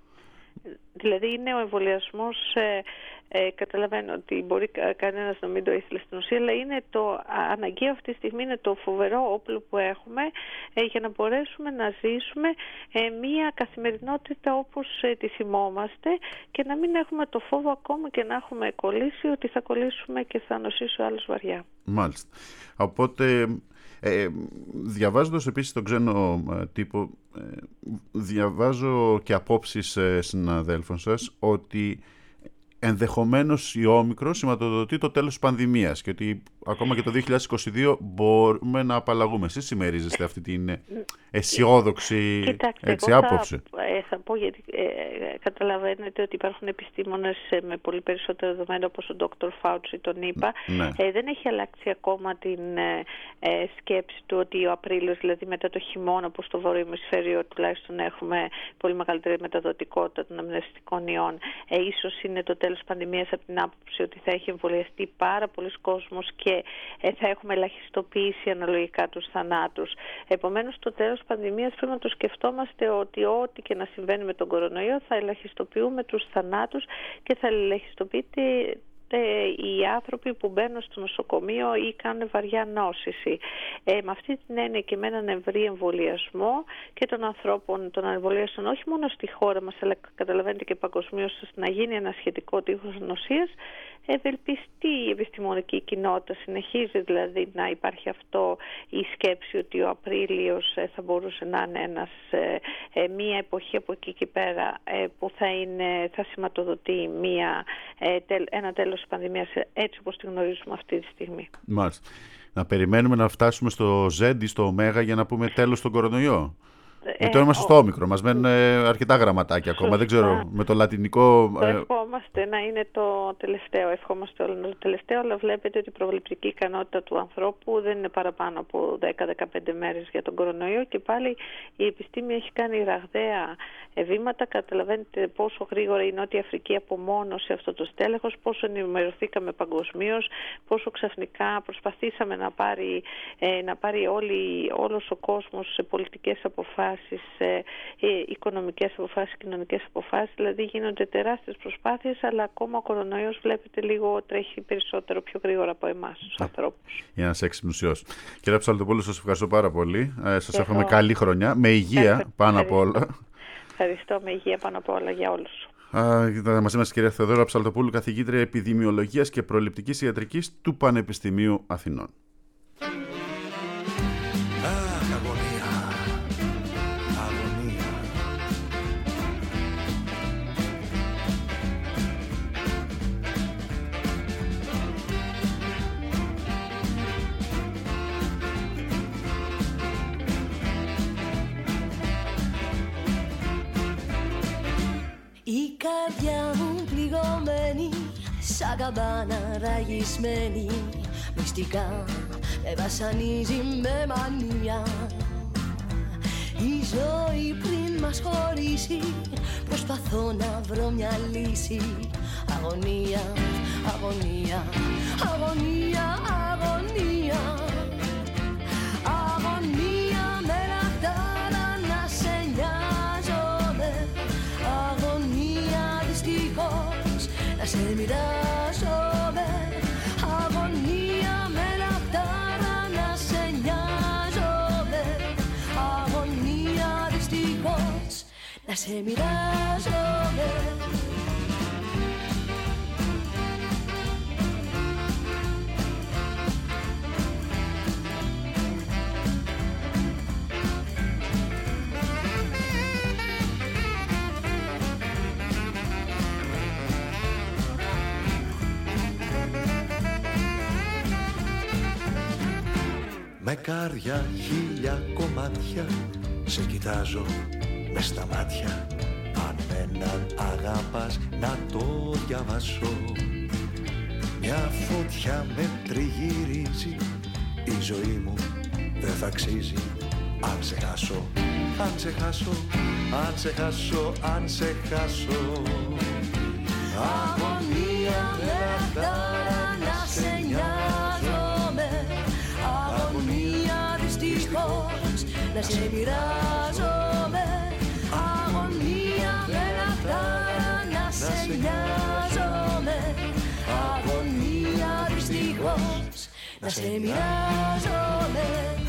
[SPEAKER 4] Δηλαδή είναι ο εμβολιασμός, ε, ε, καταλαβαίνω ότι μπορεί κα, κανένας να μην το ήθελε στην ουσία, αλλά είναι το αναγκαίο αυτή τη στιγμή, είναι το φοβερό όπλο που έχουμε ε, για να μπορέσουμε να ζήσουμε ε, μια καθημερινότητα όπως ε, τη θυμόμαστε και να μην έχουμε το φόβο ακόμα και να έχουμε κολλήσει ότι θα κολλήσουμε και θα νοσήσει ο άλλος βαριά.
[SPEAKER 2] Μάλιστα. Οπότε... Ε, διαβάζοντας επίσης τον ξένο ε, τύπο, ε, διαβάζω και απόψεις ε, συναδέλφων σας ότι ενδεχομένως η όμικρον σηματοδοτεί το τέλος της πανδημίας και ότι ακόμα και το δύο χιλιάδες είκοσι δύο μπορούμε να απαλλαγούμε. Εσείς συμμερίζεστε αυτή την αισιόδοξη
[SPEAKER 4] Κοιτάξτε,
[SPEAKER 2] έτσι,
[SPEAKER 4] εγώ
[SPEAKER 2] άποψη?
[SPEAKER 4] Θα, ε, θα πω γιατί ε, καταλαβαίνετε ότι υπάρχουν επιστήμονες ε, με πολύ περισσότερο δεδομένα όπως ο Δόκτωρ Φάουτσι τον είπα.
[SPEAKER 2] Ναι.
[SPEAKER 4] Ε, δεν έχει αλλάξει ακόμα την ε, ε, σκέψη του ότι ο Απρίλιος, δηλαδή μετά το χειμώνα, όπως στο βόρειο ημισφαίριο τουλάχιστον έχουμε πολύ μεγαλύτερη μεταδοτικότητα των αμνηστικών ιών. Ε, ίσως είναι το τέλος πανδημίας από την άποψη ότι θα έχει εμβολιαστεί πάρα πολλοί κόσμος και ε, θα έχουμε ελαχιστοποιήσει αναλογικά τους θανάτους. Επομένως, το τέλος πανδημίας πρέπει να το σκεφτόμαστε ότι ό,τι και να συμβαίνει με τον κορονοϊό θα ελαχιστοποιούμε τους θανάτους και θα ελαχιστοποιείται οι άνθρωποι που μπαίνουν στο νοσοκομείο ή κάνουν βαριά νόσηση. Ε, με αυτή την έννοια και με έναν ευρύ εμβολιασμό και των ανθρώπων των εμβολιάσεων όχι μόνο στη χώρα μας αλλά καταλαβαίνετε και παγκοσμίως να γίνει ένα σχετικό τείχος νοσίας, ευελπιστεί η επιστημονική κοινότητα, συνεχίζει δηλαδή να υπάρχει αυτό η σκέψη ότι ο Απρίλιος θα μπορούσε να είναι ένας, μία εποχή από εκεί και πέρα που θα, είναι, θα σηματοδοτεί μία, ένα τέλος της πανδημίας έτσι όπως τη γνωρίζουμε αυτή τη στιγμή.
[SPEAKER 2] Μάλιστα. Να περιμένουμε να φτάσουμε στο Z ή στο Ω για να πούμε τέλος στον κορονοϊό. Ε, τώρα είμαστε στο όμικρο, μας μένουν αρκετά γραμματάκια ακόμα, δεν ξέρω, με το λατινικό...
[SPEAKER 4] Το ευχόμαστε ευχόμαστε να είναι το τελευταίο, ευχόμαστε όλο το τελευταίο, αλλά βλέπετε ότι η προβλεπτική ικανότητα του ανθρώπου δεν είναι παραπάνω από δέκα με δεκαπέντε μέρες για τον κορονοϊό και πάλι η επιστήμη έχει κάνει ραγδαία βήματα. Καταλαβαίνετε πόσο γρήγορα η Νότια Αφρική απομόνωσε αυτό το στέλεχος, πόσο ενημερωθήκαμε παγκοσμίως, πόσο ξαφνικά προσπαθήσαμε να πάρει, ε, να πάρει όλη, όλος ο κόσμος σε πολιτικές αποφάσεις, σε ε, οικονομικές αποφάσεις, κοινωνικές αποφάσεις. Δηλαδή γίνονται τεράστιες προσπάθειες, αλλά ακόμα ο κορονοϊός βλέπετε λίγο τρέχει περισσότερο πιο γρήγορα από εμάς τους ανθρώπους.
[SPEAKER 2] Για ένας έξυπνος ιός. Κύριε Ψαλτοπούλου, σας ευχαριστώ πάρα πολύ. Ε, σας εύχομαι καλή χρονιά, με υγεία πάνω απ' όλα.
[SPEAKER 4] Ευχαριστώ, με υγεία πάνω απ' όλα για όλους.
[SPEAKER 2] Μαζί μας κυρία Θεοδόρα Ψαλτοπούλου, καθηγήτρια επιδημιολογίας και προληπτικής ιατρικής του Πανεπιστημίου Αθηνών.
[SPEAKER 5] Η καρδιά μου πληγωμένη, σαν καμπάνα ραγισμένη, μυστικά με βασανίζει με μανία. Η ζωή πριν μας χωρίσει, προσπαθώ να βρω μια λύση. Αγωνία, αγωνία, αγωνία, αγωνία. Αγωνία με λαχτάρα να σε νοιάζομαι. Αγωνία δυστυχώς να σε μοιράζομαι. Αγωνία με λαχτάρα να σε νοιάζομαι. Αγωνία δυστυχώς να σε μοιράζομαι.
[SPEAKER 6] Με κάρδια χίλια κομμάτια σε κοιτάζω μες στα μάτια. Αν έναν αγαπάς να το διαβάσω. Μια φωτιά με τριγυρίζει, η ζωή μου δεν θα αξίζει. Αν σε χάσω, αν σε χάσω, αν σε χάσω, αν σε χάσω. Αγωνία με λαχτάρα να σε νοιάζομαι. Αγωνία δυστυχώς να σε μοιράζομαι. Αγωνία με λαχτάρα να σε νοιάζομαι. Αγωνία δυστυχώς να σε μοιράζομαι.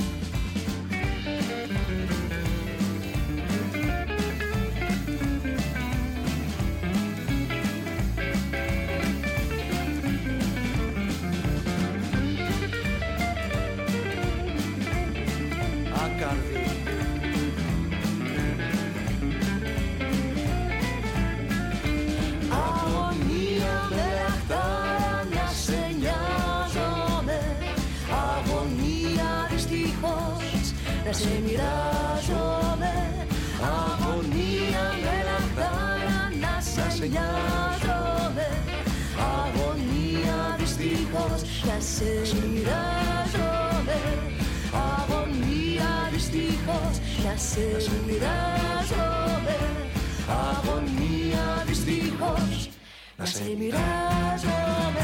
[SPEAKER 6] Αγωνία με λαχτάρα να σε νοιάζομαι. Αγωνία δυστυχώς να σε μοιράζομαι. Αγωνία με λαχτάρα να σε νοιάζομαι. Αγωνία δυστυχώς να σε μοιράζομαι. Αγωνία δυστυχώς να σε μοιράζομαι. Αγωνία δυστυχώς να σε μοιράζομαι.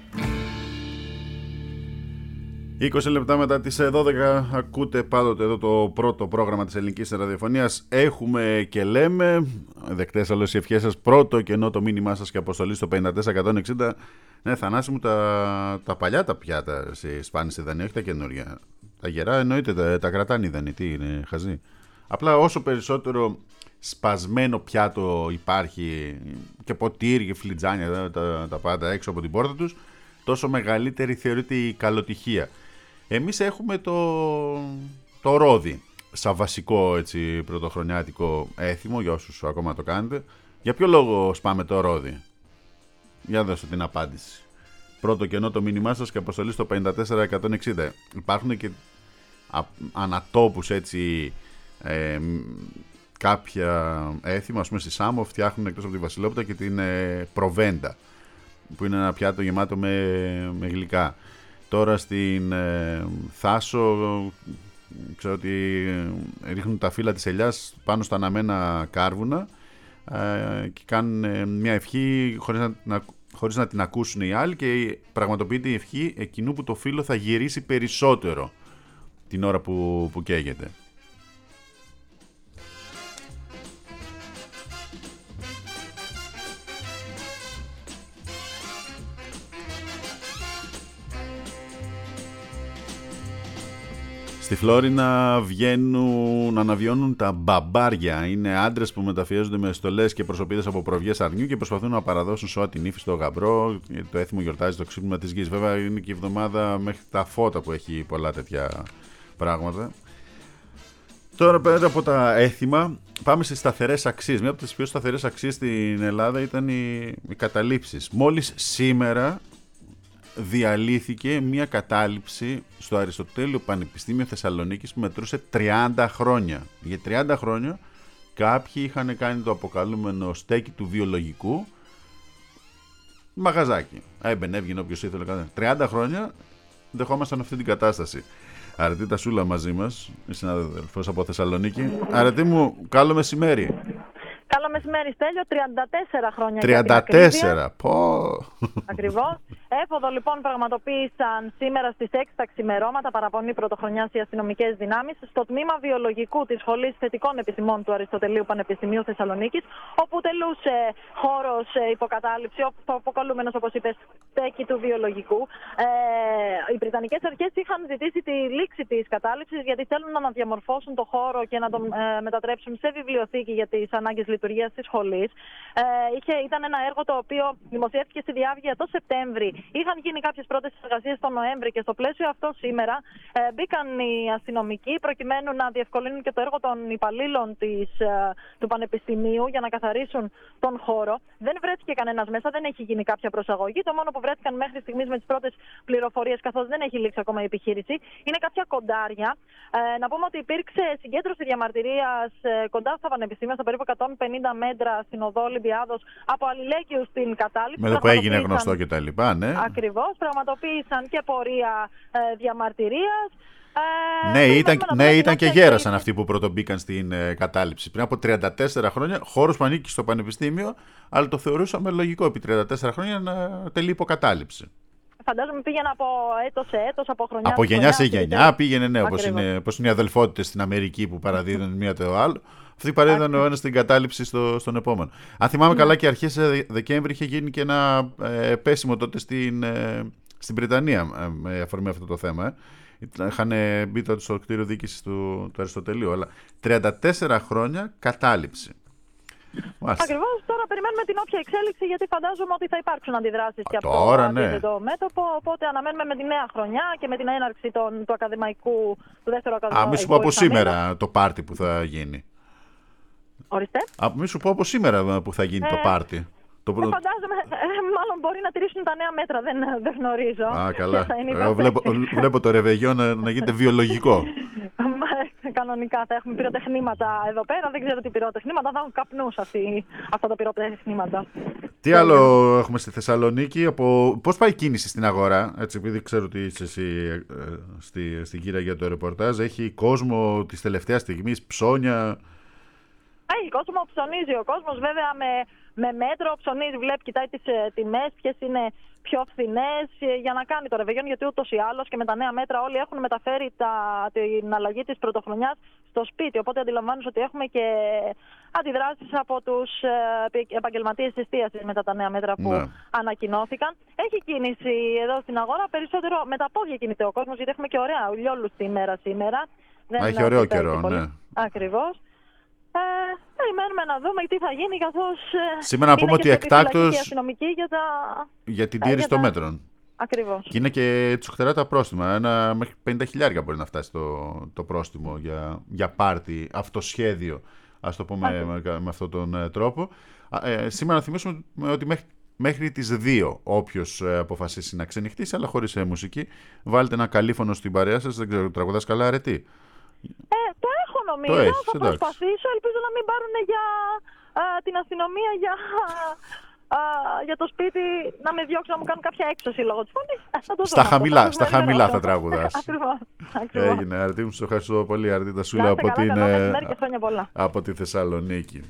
[SPEAKER 2] είκοσι λεπτά μετά τις δώδεκα ακούτε πάντοτε εδώ το πρώτο πρόγραμμα της ελληνικής ραδιοφωνίας. Έχουμε και λέμε, δεκτές όλες οι ευχές σας, πρώτο κενό το μήνυμά σας και αποστολή στο πενήντα τέσσερα εκατόν εξήντα. Ναι, Θανάση μου, τα, τα παλιά τα πιάτα σε σπάνιση στη Δανία, όχι τα καινούργια. Τα γερά εννοείται, τα, τα κρατάνε οι Δανείοι, τι είναι χαζί. Απλά όσο περισσότερο σπασμένο πιάτο υπάρχει και ποτήρι και φλιτζάνια, τα, τα, τα πάντα έξω από την πόρτα τους, τόσο μεγαλύτερη θεωρείται η καλοτυχία. Εμείς έχουμε το, το ρόδι σαν βασικό έτσι, πρωτοχρονιάτικο έθιμο, για όσους ακόμα το κάνετε. Για ποιο λόγο σπάμε το ρόδι? Για δώστε την απάντηση. Πρώτο κενό το μήνυμά σας και αποστολή στο πενήντα τέσσερα εκατόν εξήντα. Υπάρχουν και α, ανατόπους έτσι ε, κάποια έθιμα, ας πούμε στη Σάμο φτιάχνουν εκτός από τη βασιλόπιτα και την ε, προβέντα, που είναι ένα πιάτο γεμάτο με, με γλυκά. Τώρα στην ε, Θάσο ξέρω ότι ρίχνουν τα φύλλα της ελιάς πάνω στα αναμένα κάρβουνα ε, και κάνουν ε, μια ευχή χωρίς να, να, χωρίς να την ακούσουν οι άλλοι, και πραγματοποιείται η ευχή εκείνου που το φύλλο θα γυρίσει περισσότερο την ώρα που, που καίγεται. Στη Φλόρινα βγαίνουν, αναβιώνουν τα μπαμπάρια. Είναι άντρες που μεταφιέζονται με στολές και προσωπίδες από προβιές αρνιού και προσπαθούν να παραδώσουν σώα την ύφη στο γαμπρό. Το έθιμο γιορτάζει το ξύπνημα της γης. Βέβαια είναι και η εβδομάδα μέχρι τα φώτα που έχει πολλά τέτοια πράγματα. Τώρα πέρα από τα έθιμα πάμε στις σταθερές αξίες. Μια από τις πιο σταθερές αξίες στην Ελλάδα ήταν οι, οι καταλήψεις. Μόλις σήμερα διαλύθηκε μια κατάληψη στο Αριστοτέλειο Πανεπιστήμιο Θεσσαλονίκης που μετρούσε τριάντα χρόνια. Για τριάντα χρόνια κάποιοι είχαν κάνει το αποκαλούμενο στέκι του βιολογικού μαγαζάκι. Έμπαινε, έβγαινε όποιος ήθελε να κάνει. τριάντα χρόνια δεχόμασταν αυτή την κατάσταση. Αρετή Τασούλα μαζί μας, η συνάδελφος από Θεσσαλονίκη. Αρετή μου, καλό μεσημέρι.
[SPEAKER 7] Καλό μεσημέρι, Στέλιο. τριάντα τέσσερα χρόνια.
[SPEAKER 2] τριάντα τέσσερα, πω.
[SPEAKER 7] Ακριβώς. Έφοδο λοιπόν πραγματοποίησαν σήμερα στις έξι τα ξημερώματα παραπονή πρωτοχρονιάς οι αστυνομικές δυνάμεις στο τμήμα βιολογικού της Σχολής Θετικών Επιστημών του Αριστοτελείου Πανεπιστημίου Θεσσαλονίκης, όπου τελούσε χώρος υποκατάληψη, αποκαλούμενος όπως είπες στέκι του βιολογικού. Ε, οι Βρετανικές αρχές είχαν ζητήσει τη λήξη της κατάληψης γιατί θέλουν να αναδιαμορφώσουν το χώρο και να τον ε, μετατρέψουν σε βιβλιοθήκη για τις ανάγκες λειτουργίας της σχολής. Ε, είχε, ήταν ένα έργο το οποίο δημοσιεύτηκε στη Διάβγεια το Σεπτέμβρη. Είχαν γίνει κάποιες πρώτες εργασίες τον Νοέμβρη και στο πλαίσιο αυτό σήμερα ε, μπήκαν οι αστυνομικοί προκειμένου να διευκολύνουν και το έργο των υπαλλήλων της, ε, του Πανεπιστημίου για να καθαρίσουν τον χώρο. Δεν βρέθηκε κανένας μέσα, δεν έχει γίνει κάποια προσαγωγή. Το μόνο που βρέθηκαν μέχρι στιγμής με τις πρώτες πληροφορίες, καθώς δεν έχει λήξει ακόμα η επιχείρηση, είναι κάποια κοντάρια. Ε, να πούμε ότι υπήρξε συγκέντρωση διαμαρτυρίας ε, κοντά στα πανεπιστήμια, στα περίπου εκατόν πενήντα μέτρα στην οδό Ολυμπιάδος, από αλληλέγγυους στην κατάληψη.
[SPEAKER 2] Με το που έγινε γνωστό και τα λοιπά, ναι.
[SPEAKER 7] Ακριβώς, πραγματοποίησαν και πορεία ε, διαμαρτυρίας. Ε,
[SPEAKER 2] ναι, ήταν, ναι, ήταν και
[SPEAKER 7] έτσι.
[SPEAKER 2] γέρασαν αυτοί που πρωτομπήκαν στην ε, κατάληψη. Πριν από τριάντα τέσσερα χρόνια, χώρος που ανήκει στο πανεπιστήμιο, αλλά το θεωρούσαμε λογικό επί τριάντα τέσσερα χρόνια να τελεί υποκατάληψη.
[SPEAKER 7] Φαντάζομαι πήγαινε από έτος σε έτος, από χρονιά
[SPEAKER 2] από
[SPEAKER 7] σε
[SPEAKER 2] γενιά
[SPEAKER 7] χρονιά,
[SPEAKER 2] σε γενιά, πήγαινε, ναι, όπως είναι, όπως είναι οι αδελφότητες στην Αμερική που παραδίδουν μία το άλλο. Αυτοί παρέδιδαν ο ένας στην κατάληψη στο, στον επόμενο. Αν θυμάμαι καλά, και αρχές Δεκέμβρη είχε γίνει και ένα ε, πέσιμο τότε στην, ε, στην Βρετανία ε, με αφορμή αυτό το θέμα. Ε. Είχαν μπει τότε στο κτίριο διοίκησης του, του Αριστοτελείου. Αλλά τριάντα τέσσερα χρόνια κατάληψη.
[SPEAKER 7] Ακριβώς, τώρα περιμένουμε την όποια εξέλιξη, γιατί φαντάζομαι ότι θα υπάρξουν αντιδράσεις και από
[SPEAKER 2] τώρα,
[SPEAKER 7] το
[SPEAKER 2] ναι.
[SPEAKER 7] αντίθετο μέτωπο. Οπότε αναμένουμε με τη νέα χρονιά και με την έναρξη των, του, ακαδημαϊκού, του δεύτερου ακαδημαϊκού.
[SPEAKER 2] Α, μη σου πω από σήμερα το πάρτι που θα γίνει.
[SPEAKER 7] Ορίστε.
[SPEAKER 2] Α, μη σου πω από σήμερα που θα γίνει
[SPEAKER 7] ε,
[SPEAKER 2] το πάρτι. Το...
[SPEAKER 7] Ε, φαντάζομαι, ε, μάλλον μπορεί να τηρήσουν τα νέα μέτρα, δεν, δεν γνωρίζω.
[SPEAKER 2] Α, καλά. Εγώ βλέπω, βλέπω το ρεβεγιό να, να γίνεται βιολογικό.
[SPEAKER 7] Κανονικά θα έχουμε πυροτεχνήματα εδώ πέρα, δεν ξέρω τι πυροτεχνήματα, θα έχουν καπνούς αυτοί, αυτά τα πυροτεχνήματα.
[SPEAKER 2] Τι άλλο έχουμε στη Θεσσαλονίκη, από... πώς πάει η κίνηση στην αγορά, έτσι, επειδή ξέρω ότι είσαι εσύ ε, στη, στην κύρα για το ρεπορτάζ, έχει κόσμο της τελευταίας στιγμής, ψώνια...
[SPEAKER 7] Έχει κόσμο, ψωνίζει ο κόσμος, βέβαια με, με μέτρο ψωνίζει, βλέπει, κοιτάει τις ε, τιμές, ποιες είναι πιο φθηνές ε, για να κάνει το ρεβεγιόν, γιατί ούτως ή άλλως και με τα νέα μέτρα όλοι έχουν μεταφέρει τα, την αλλαγή της πρωτοχρονιάς στο σπίτι, οπότε αντιλαμβάνεις ότι έχουμε και αντιδράσεις από τους ε, επαγγελματίες της εστίασης μετά τα νέα μέτρα που ναι. ανακοινώθηκαν. Έχει κίνηση εδώ στην αγορά, περισσότερο με τα πόδια κινείται ο κόσμος, γιατί έχουμε και ωραία ηλιόλουστη ημέρα σήμερα.
[SPEAKER 2] Δεν έχει ωραίο καιρό, ναι.
[SPEAKER 7] Ακριβώς. Ε, περιμένουμε να δούμε τι θα γίνει, καθώς
[SPEAKER 2] σήμερα να πούμε ότι εκτάκτως
[SPEAKER 7] αστυνομική για, τα...
[SPEAKER 2] για την τήρηση των τα... μέτρων.
[SPEAKER 7] Ακριβώς.
[SPEAKER 2] Και είναι και τσουχτερά τα πρόστιμα. Ένα μέχρι πενήντα χιλιάρικα μπορεί να φτάσει το, το πρόστιμο για, για πάρτι, αυτοσχέδιο, ας το πούμε με, με αυτόν τον τρόπο. Ε, σήμερα να θυμίσουμε ότι μέχρι, μέχρι τις δύο όποιος αποφασίσει να ξενυχτήσει, αλλά χωρίς ε, μουσική, βάλτε ένα καλήφωνο στην παρέα σας. Δεν ξέρω, τραγουδάς καλά, αρετή.
[SPEAKER 7] Ε, το έχω αστυνομία.
[SPEAKER 2] Το έχεις,
[SPEAKER 7] θα
[SPEAKER 2] εντάξει.
[SPEAKER 7] προσπαθήσω, ελπίζω να μην πάρουν για α, την αστυνομία για, α, για το σπίτι, να με διώξουν, να μου κάνουν κάποια έξωση λόγω της φωνής.
[SPEAKER 2] Στα χαμηλά, στα χαμηλά θα τραγουδάς.
[SPEAKER 7] Ακριβώς.
[SPEAKER 2] Έγινε, Αρτή μου, σε ευχαριστώ πολύ, Αρτή Τασούλα από,
[SPEAKER 7] καλά,
[SPEAKER 2] την,
[SPEAKER 7] καλό μεσημέρι και χρόνια πολλά.
[SPEAKER 2] από τη Θεσσαλονίκη.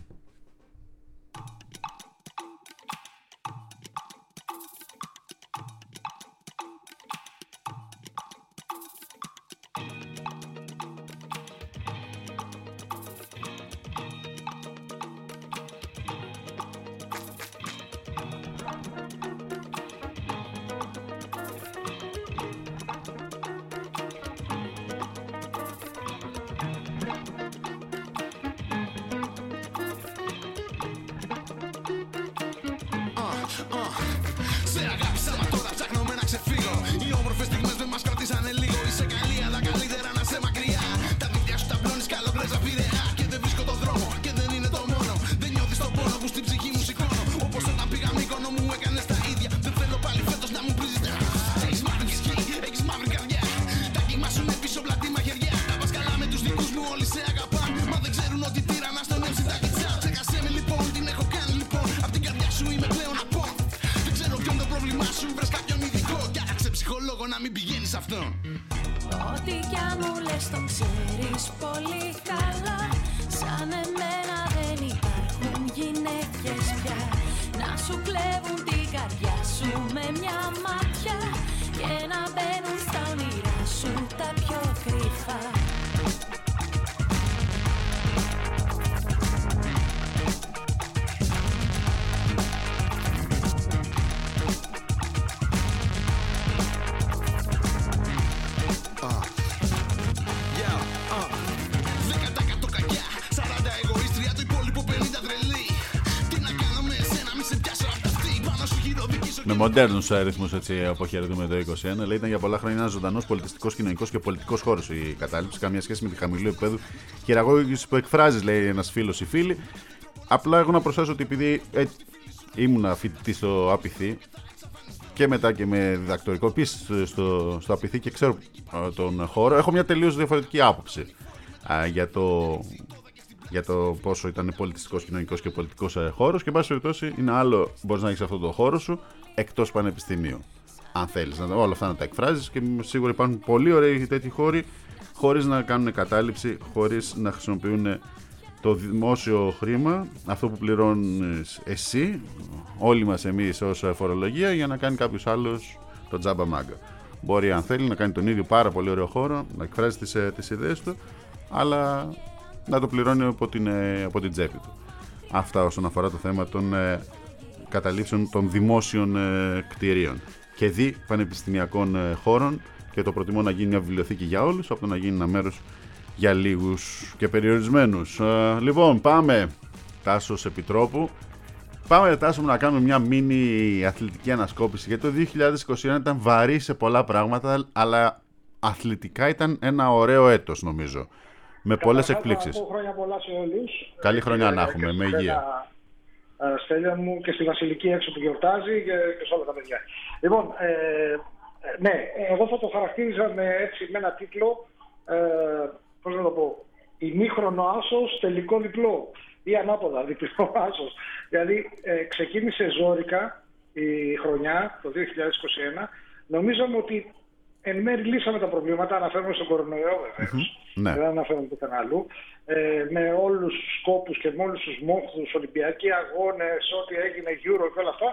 [SPEAKER 8] Σε αγάπησα, μα τώρα ψάχνω με να ξεφύγω. Οι όμορφες στιγμές δεν μας κρατήσανε λίγο. Είσαι καλή, αλλά καλύτερα να σε μακριά. Τα δίκτυα σου τα πλώνεις καλοπρέζα πειραιά. Και δεν βρίσκω το δρόμο, και δεν είναι το μόνο. Δεν νιώθεις τον πόνο που στην ψυχή μου σηκώνω. Όπως όταν πήγα Μύκονο μου έκανες τα ίδια. Δεν θέλω πάλι φέτος να μου πρίζεις. Έχεις μαύρη ψυχή, έχεις μαύρη καρδιά. Τα κύμα σου είναι πίσω πλατή μαχαιριά. Τα πας καλά με τους δικούς μου, όλοι σε αγαπάνε. Μα δεν ξέρουν ότι τύρανα στον έμψη τα κοιτιά. Ξέχασέ με λοιπόν, την έχω κάνει λοιπόν. Απ' την καρδιά σου είμαι πλέον από. Δεν ξέρω ποιον το πρόβλημά σου, βρες κάποιον ειδικό. Κι άλλαξε ψυχολόγο να μην πηγαίνεις αυτόν.
[SPEAKER 5] Ό,τι κι αν μου λες το ξέρεις πολύ καλά. Σαν εμένα δεν υπάρχουν γυναίκες πια. Να σου κλέβουν την καρδιά σου με μια μάτια. Και να μπαίνουν στα όνειρά σου τα πιο κρυφά.
[SPEAKER 2] Με μοντέρνους αριθμούς, έτσι αποχαιρετούμε το είκοσι ένα. Λέει, ήταν για πολλά χρόνια ένας ζωντανός πολιτιστικός, κοινωνικός και πολιτικός χώρος η κατάληψη. Καμία σχέση με τη χαμηλού επίπεδου χειραγώγηση που εκφράζει, λέει ένας φίλος ή φίλη. Απλά εγώ να προσθέσω ότι επειδή ε, ήμουνα φοιτητής στο Απιθή και μετά και με διδακτορικό επίσης στο, στο Απιθή και ξέρω ε, τον χώρο, έχω μια τελείως διαφορετική άποψη ε, για το. για το πόσο ήταν πολιτιστικός, κοινωνικός και πολιτικός χώρος και εν πάση περιπτώσει είναι άλλο μπορείς να έχεις αυτό το χώρο σου εκτός πανεπιστημίου. Αν θέλεις να, όλα αυτά να τα εκφράζεις και σίγουρα υπάρχουν πολύ ωραίοι τέτοιοι χώροι χωρίς να κάνουν κατάληψη, χωρίς να χρησιμοποιούν το δημόσιο χρήμα, αυτό που πληρώνεις εσύ, όλοι μας εμείς ως φορολογία, για να κάνει κάποιος άλλος το τζάμπα μάγκα. Μπορεί αν θέλει να κάνει τον ίδιο πάρα πολύ ωραίο χώρο, να εκφράζει τις, τις ιδέες του, αλλά να το πληρώνει από την, από την τσέπη του. Αυτά όσον αφορά το θέμα των ε, καταλήψεων των δημόσιων ε, κτηρίων και δι πανεπιστημιακών ε, χώρων, και το προτιμώ να γίνει μια βιβλιοθήκη για όλους από το να γίνει ένα μέρος για λίγους και περιορισμένους. Ε, λοιπόν, πάμε Τάσος Επιτρόπου. Πάμε Τάσο να κάνουμε μια μίνι αθλητική ανασκόπηση, γιατί το δύο χιλιάδες είκοσι ένα ήταν βαρύ σε πολλά πράγματα, αλλά αθλητικά ήταν ένα ωραίο έτος νομίζω. Με πολλές εκπλήξεις.
[SPEAKER 9] Από χρόνια πολλά σε όλους.
[SPEAKER 2] Καλή χρονιά να έχουμε, με υγεία.
[SPEAKER 9] Στέλια μου και στη Βασιλική έξω που γιορτάζει και, και σε όλα τα παιδιά. Λοιπόν, ε, ναι, εγώ θα το χαρακτήριζα με, έτσι, με ένα τίτλο, ε, πώς να το πω, ημίχρονο άσος, τελικό διπλό ή ανάποδα, διπλό άσος. Δηλαδή ε, ξεκίνησε ζόρικα η χρονιά, το δύο χιλιάδες είκοσι ένα. Νομίζαμε ότι εν μέρει λύσαμε τα προβλήματα, αναφέρομαι στον κορονοϊό βεβαίως, mm-hmm. ναι. δεν αναφέρομαι πουθενά αλλού, ε, με όλους τους σκόπους και με όλους τους μόχθους, Ολυμπιακοί αγώνες, ό,τι έγινε, Euro και όλα αυτά.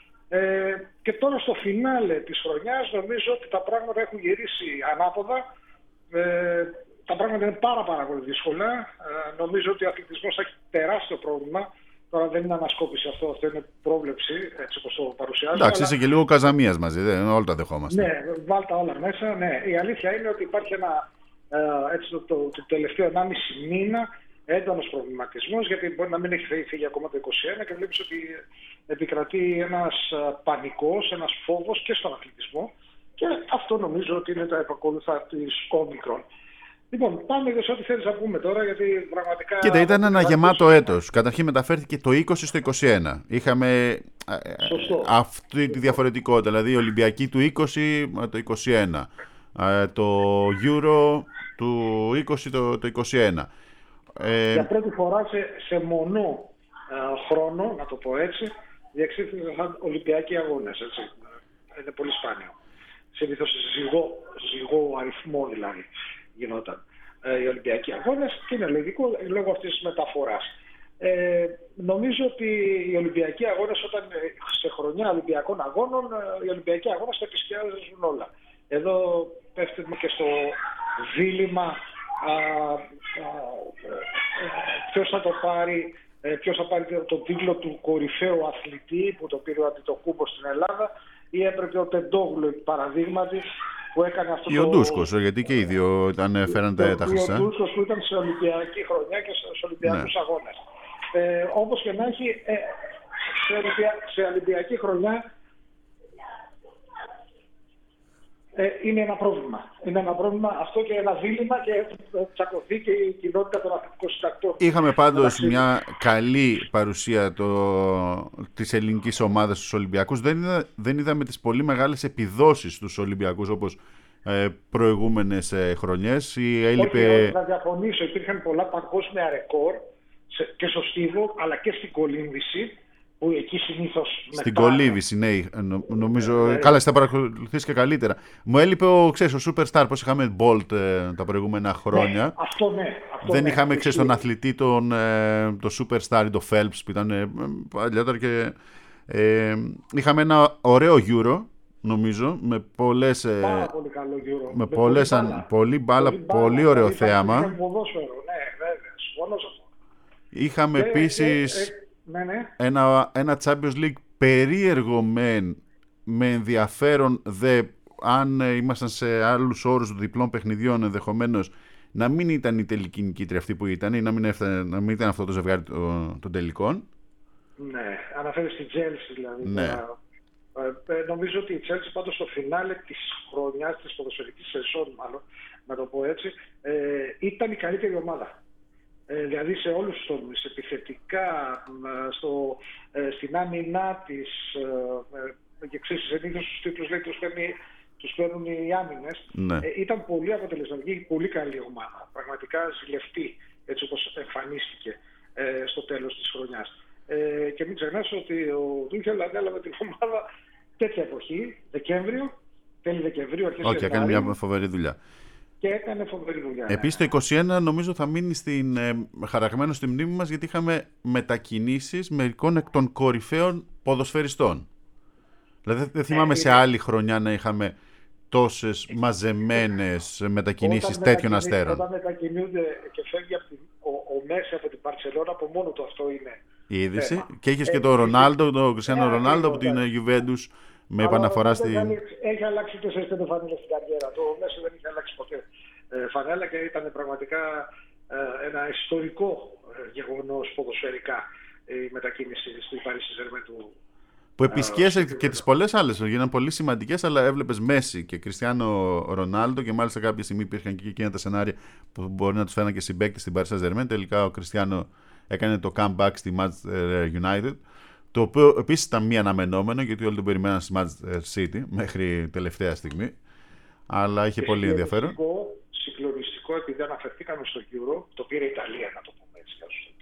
[SPEAKER 9] Ε, και τώρα στο φινάλε της χρονιάς νομίζω ότι τα πράγματα έχουν γυρίσει ανάποδα. Ε, τα πράγματα είναι πάρα πάρα πολύ δύσκολα. Ε, νομίζω ότι ο αθλητισμός θα έχει τεράστιο πρόβλημα. Τώρα δεν είναι ανασκόπηση αυτό, αυτό είναι πρόβλεψη, έτσι όπως το παρουσιάζω.
[SPEAKER 2] Εντάξει,
[SPEAKER 9] αλλά...
[SPEAKER 2] είσαι και λίγο καζαμίας μαζί, δεν όλα τα δεχόμαστε.
[SPEAKER 9] Ναι, βάλτε όλα μέσα. Ναι. Η αλήθεια είναι ότι υπάρχει ένα, ε, έτσι, το, το, το τελευταίο ενάμιση μήνα έντονος προβληματισμός, γιατί μπορεί να μην έχει φύγει ακόμα το είκοσι ένα και βλέπεις ότι επικρατεί ένας πανικός, ένας φόβος και στον αθλητισμό, και αυτό νομίζω ότι είναι τα επακόλουθα της Όμικρον. Λοιπόν, πάμε για σε ό,τι θέλεις να πούμε τώρα, γιατί πραγματικά...
[SPEAKER 2] Κοίτα, ήταν ένα γεμάτο έτος. Καταρχήν μεταφέρθηκε το είκοσι στο είκοσι ένα. Είχαμε Σωστό. αυτή τη διαφορετικότητα, δηλαδή η Ολυμπιακή του είκοσι, το είκοσι ένα. Το Euro του είκοσι, το, το είκοσι ένα. Ε...
[SPEAKER 9] Για πρώτη φορά σε, σε μονό ε, χρόνο, να το πω έτσι, διεξήχθηκαν Ολυμπιακοί αγώνες. Έτσι. Είναι πολύ σπάνιο. Συνήθως σε ζυγό, ζυγό αριθμό δηλαδή γινόταν ε, οι Ολυμπιακοί αγώνες και είναι λογικό λόγω αυτής της μεταφοράς. Ε, νομίζω ότι οι Ολυμπιακοί αγώνες, όταν σε χρονιά Ολυμπιακών αγώνων, οι Ολυμπιακοί αγώνες θα επισκιάζουν όλα. Εδώ πέφτουμε και στο δίλημμα α, α, ποιος θα το πάρει, ποιος θα πάρει τον τίτλο του κορυφαίου αθλητή που το πήρε ο Αντιτοκούμπο στην Ελλάδα, ή έπρεπε ο Τεντόγλου, παραδείγματι, που έκανε αυτό.
[SPEAKER 2] Ή
[SPEAKER 9] το...
[SPEAKER 2] ο Ντούσκος, γιατί και οι δύο ήταν, φέραν τα, τα χρυσά.
[SPEAKER 9] Ο Ντούσκος που ήταν σε Ολυμπιακή χρονιά και στους Ολυμπιακούς ναι. αγώνες. Ε, όπως και να έχει, ε, σε, Ολυμπια... σε Ολυμπιακή χρονιά ε, είναι ένα πρόβλημα. Είναι ένα πρόβλημα αυτό και ένα δίλημμα και τσακωθεί και η κοινότητα των αθλητικών συντακτών.
[SPEAKER 2] Είχαμε πάντως μια καλή παρουσία το... της ελληνικής ομάδας στους Ολυμπιακούς. Δεν, είδα... Δεν είδαμε τις πολύ μεγάλες επιδόσεις στους Ολυμπιακούς όπως ε, προηγούμενες ε, χρονιές. Η έλειπε...
[SPEAKER 9] Όχι, να διαφωνήσω. Υπήρχαν πολλά παγκόσμια ρεκόρ και στο στίβο αλλά και στην κολύμβηση, που εκεί συνήθως
[SPEAKER 2] στην
[SPEAKER 9] μετά...
[SPEAKER 2] κολύμβηση, ναι, νομίζω. Ε, καλά, θα παρακολουθήσει και καλύτερα. Μου έλειπε ο, ξέρεις, ο Superstar, πώς είχαμε Bolt ε, τα προηγούμενα χρόνια.
[SPEAKER 9] Ναι, αυτό ναι. Αυτό
[SPEAKER 2] δεν
[SPEAKER 9] ναι,
[SPEAKER 2] είχαμε, ξέρεις, τον αθλητή, τον ε, το Superstar ή το Phelps, που ήταν ε, παλιότερα και. Ε, είχαμε ένα ωραίο Euro, νομίζω, με πολλές. Ε,
[SPEAKER 9] Πάρα πολύ καλό Euro.
[SPEAKER 2] Με,
[SPEAKER 9] με
[SPEAKER 2] πολλές,
[SPEAKER 9] πολύ μπάλα.
[SPEAKER 2] Πολύ μπάλα, πολύ, πολύ ωραίο
[SPEAKER 9] πολύ
[SPEAKER 2] θέαμα.
[SPEAKER 9] Είχαμε ποδόσφαιρο, ναι, βέβαια, συμφωνώ σε αυτό.
[SPEAKER 2] Είχαμε
[SPEAKER 9] και,
[SPEAKER 2] επίσης.
[SPEAKER 9] Και, Ναι, ναι.
[SPEAKER 2] Ένα, ένα Champions League περίεργο μεν, με ενδιαφέρον δε, αν ε, ήμασταν σε άλλους όρους διπλών παιχνιδιών, ενδεχομένως να μην ήταν η τελική νικήτρια αυτή που ήταν ή να μην, έφτανε, να μην ήταν αυτό το ζευγάρι των, των τελικών.
[SPEAKER 9] Ναι, αναφέρει στη Chelsea δηλαδή.
[SPEAKER 2] Ναι.
[SPEAKER 9] Ε, ε, νομίζω ότι η Chelsea πάντως στο φινάλε της χρονιάς, της ποδοσφαιρικής σεζόν μάλλον, να το πω έτσι, ε, ήταν η καλύτερη ομάδα. Ε, δηλαδή σε όλους τους τομείς, επιθετικά, στο, ε, στην άμυνά της, ε, και ξέρεις, συνήθως στους τίτλους λέει τους, παίρνει, τους παίρνουν οι άμυνες.
[SPEAKER 2] Ναι.
[SPEAKER 9] Ε, ήταν πολύ αποτελεσματική, πολύ καλή ομάδα. Πραγματικά ζηλευτή, έτσι όπως εμφανίστηκε ε, στο τέλος της χρονιάς. Ε, και μην ξεχνάς ότι ο Τούχελ ανέλαβε την ομάδα τέτοια εποχή, Δεκέμβριο, τέλη Δεκεμβρίου, αρχές
[SPEAKER 2] Όχι,
[SPEAKER 9] Φεβρουαρίου.
[SPEAKER 2] έκανε μια φοβερή δουλειά.
[SPEAKER 9] Και έκανε φοβερή δουλειά.
[SPEAKER 2] Επίσης το είκοσι ένα νομίζω θα μείνει στην, ε, χαραγμένο στη μνήμη μας, γιατί είχαμε μετακινήσεις μερικών εκ των κορυφαίων ποδοσφαιριστών. Δηλαδή δεν θυμάμαι ε, σε άλλη χρονιά να είχαμε τόσες ε, μαζεμένες μετακινήσεις τέτοιων αστέρων.
[SPEAKER 9] Όταν μετακινούνται και φεύγει από την, ο, ο Μέση από την Μπαρσελόνα, από μόνο του αυτό είναι
[SPEAKER 2] η είδηση.
[SPEAKER 9] θέμα.
[SPEAKER 2] Και έχεις
[SPEAKER 9] ε,
[SPEAKER 2] και τον Ρονάλντο, τον Κριστιάνο
[SPEAKER 9] ε,
[SPEAKER 2] Ρονάλντο από την
[SPEAKER 9] ε,
[SPEAKER 2] Juventus με επαναφορά στη...
[SPEAKER 9] Έχει αλλάξει τέσσερις πέντε φανέλες στην καριέρα. Το Μέση δεν είχε αλλάξει ποτέ ε, φανέλα και ήταν πραγματικά ε, ένα ιστορικό ε, γεγονός ποδοσφαιρικά η μετακίνηση στην Paris Saint-Germain του.
[SPEAKER 2] Που επισκίασε και τις πολλές άλλες, γίνανε πολύ σημαντικές, αλλά έβλεπες Μέση και Κριστιάνο Ρονάλντο και μάλιστα κάποια στιγμή υπήρχαν και εκείνα τα σενάρια που μπορεί να τους φέραν και συμπαίκτες στην Paris Saint-Germain. Τελικά ο Κριστιάνο έκανε το comeback στη Manchester United, το οποίο επίσης ήταν μη αναμενόμενο, γιατί όλοι τον περιμέναν στη Manchester City μέχρι τελευταία στιγμή, αλλά είχε πολύ ενδιαφέρον.
[SPEAKER 9] Συγκλονιστικό, επειδή αναφερθήκαμε στο Euro, το πήρε η Ιταλία, να το πούμε έτσι.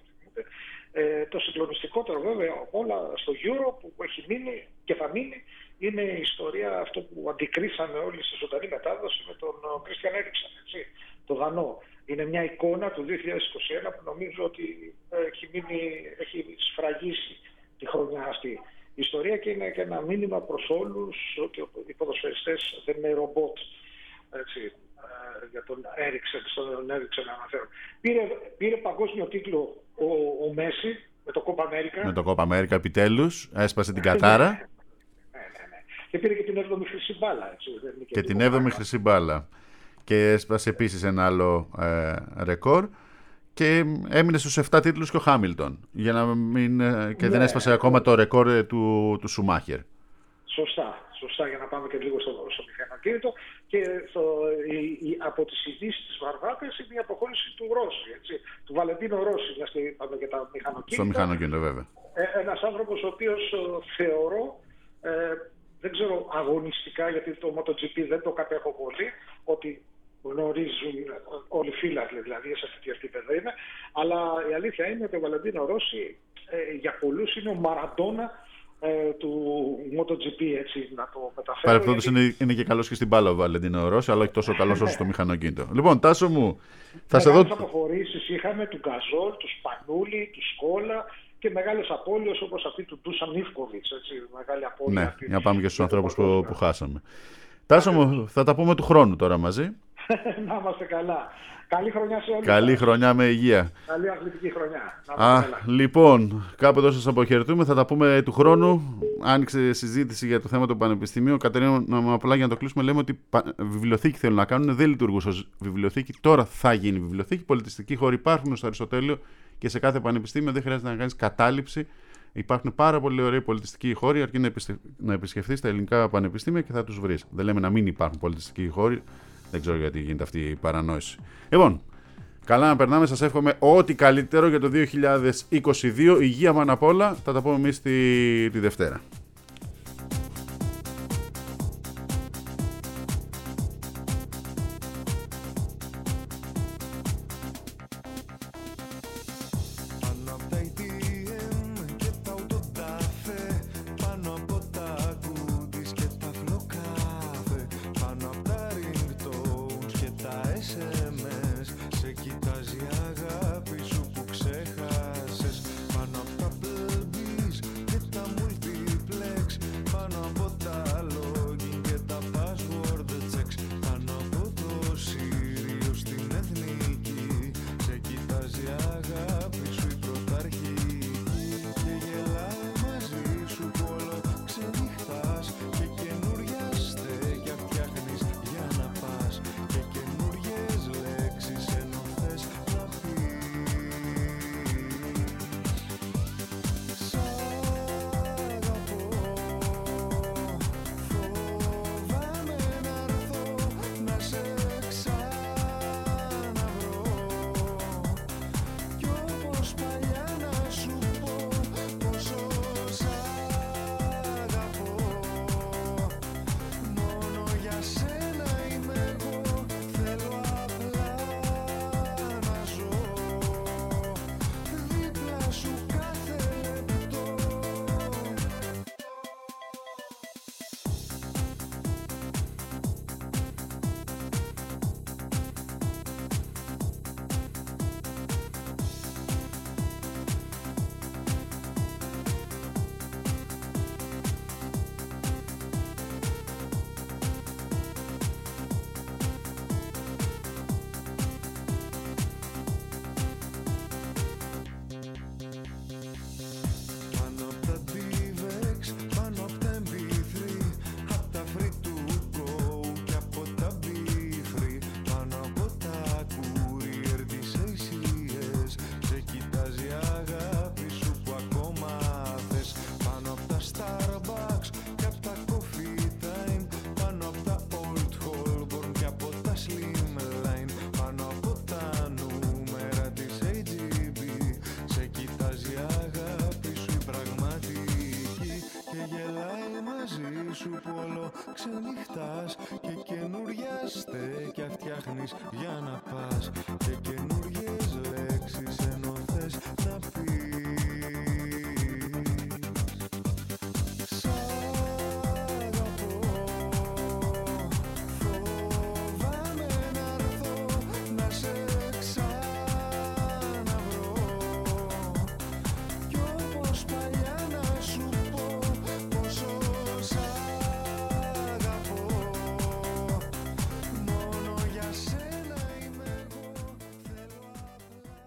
[SPEAKER 9] Ε, το συγκλονιστικότερο βέβαια όλα στο Euro που έχει μείνει και θα μείνει είναι η ιστορία, αυτό που αντικρίσαμε όλοι στη ζωντανή μετάδοση με τον Κρίστιαν Έριξεν, το Δανό. Είναι μια εικόνα του δύο χιλιάδες είκοσι ένα που νομίζω ότι έχει, μείνει, έχει σφραγίσει τη χρονιά αυτή η ιστορία και είναι και ένα μήνυμα προς όλους ότι οι ποδοσφαιριστές δεν είναι ρομπότ. Έτσι, για τον Έριξεν, στον Έριξεν να αναφέρω. Πήρε, πήρε παγκόσμιο τίτλο ο, ο Μέση με το Copa America.
[SPEAKER 2] Με το Copa America επιτέλους, έσπασε την κατάρα.
[SPEAKER 9] Ναι, ναι, ναι. Και πήρε και την έβδομη χρυσή μπάλα. Έτσι, δεν είναι
[SPEAKER 2] και, και την έβδομη χρυσή μπάλα. Και έσπασε επίσης ένα άλλο ε, ρεκόρ. Και έμεινε στους επτά τίτλους και ο Χάμιλτον. Για να μην, και ναι, δεν έσπασε ναι, ακόμα το ρεκόρ του, του Σουμάχερ.
[SPEAKER 9] Σωστά. Σωστά, για να πάμε και λίγο στο, στο μηχανοκίνητο. Και στο, η, η, από τις ειδήσεις της Βαρβάτας είναι η αποχώρηση του Ρώση, έτσι, του Βαλεντίνο Ρώση, μια και είπαμε για τα μηχανοκίνητα.
[SPEAKER 2] Στο μηχανοκίνητο, βέβαια.
[SPEAKER 9] Ε, ένας άνθρωπος ο οποίος θεωρώ, ε, δεν ξέρω αγωνιστικά, γιατί το MotoGP δεν το κατέχω πολύ, ότι γνωρίζουν όλοι οι φίλαθλοι, δηλαδή σε αυτή τη επίπεδο είναι. Αλλά η αλήθεια είναι ότι ο Βαλεντίνο Ρώση ε, για πολλούς είναι ο Μαραντόνα ε, του MotoGP, έτσι να το μεταφέρω.
[SPEAKER 2] Παρεπτόντως
[SPEAKER 9] γιατί...
[SPEAKER 2] είναι, είναι και καλός και στην μπάλα ο Βαλεντίνο Ρώση, αλλά όχι τόσο καλός όσο στο μηχανοκίνητο. Λοιπόν, Τάσο μου, θα σε δω.
[SPEAKER 9] Μεγάλες αποχωρήσεις είχαμε του Γκαζόλ, του Σπανούλη, του Σκόλα και μεγάλες απώλειες όπως αυτή του Ντούσαν Ιβκοβιτς, έτσι, μεγάλη απώλεια.
[SPEAKER 2] Ναι, για να πάμε και στους ανθρώπους που, που χάσαμε. Τάσο μου, θα τα πούμε του χρόνου τώρα μαζί.
[SPEAKER 9] Να είμαστε καλά. Καλή χρονιά σε όλους.
[SPEAKER 2] Καλή χρονιά με υγεία.
[SPEAKER 9] Καλή αθλητική χρονιά. Να
[SPEAKER 2] Α,
[SPEAKER 9] καλά.
[SPEAKER 2] λοιπόν, κάπου εδώ σας αποχαιρετούμε. Θα τα πούμε του χρόνου. Άνοιξε συζήτηση για το θέμα του Πανεπιστημίου. Κατερίνα, απλά για να το κλείσουμε, λέμε ότι βιβλιοθήκη θέλουν να κάνουν. Δεν λειτουργούσε ως βιβλιοθήκη. Τώρα θα γίνει βιβλιοθήκη. Πολιτιστικοί χώροι υπάρχουν στο Αριστοτέλειο και σε κάθε πανεπιστήμιο. Δεν χρειάζεται να κάνεις κατάληψη. Υπάρχουν πάρα πολύ ωραίοι πολιτιστικοί χώροι, αρκεί να επισκεφθείς τα ελληνικά πανεπιστήμια και θα τους βρεις. Δεν λέμε να μην υπάρχουν πολιτιστικοί χώροι. Δεν ξέρω γιατί γίνεται αυτή η παρανόηση. Λοιπόν, καλά να περνάμε. Σας εύχομαι ό,τι καλύτερο για το δύο χιλιάδες είκοσι δύο. Υγεία πάνω απ' όλα. Θα τα πούμε εμείς τη, τη Δευτέρα.
[SPEAKER 6] Ξενυχτάς και καινούριαστε και φτιάχνεις για να πας και καινούριες λέξεις ενώ θες να πεις.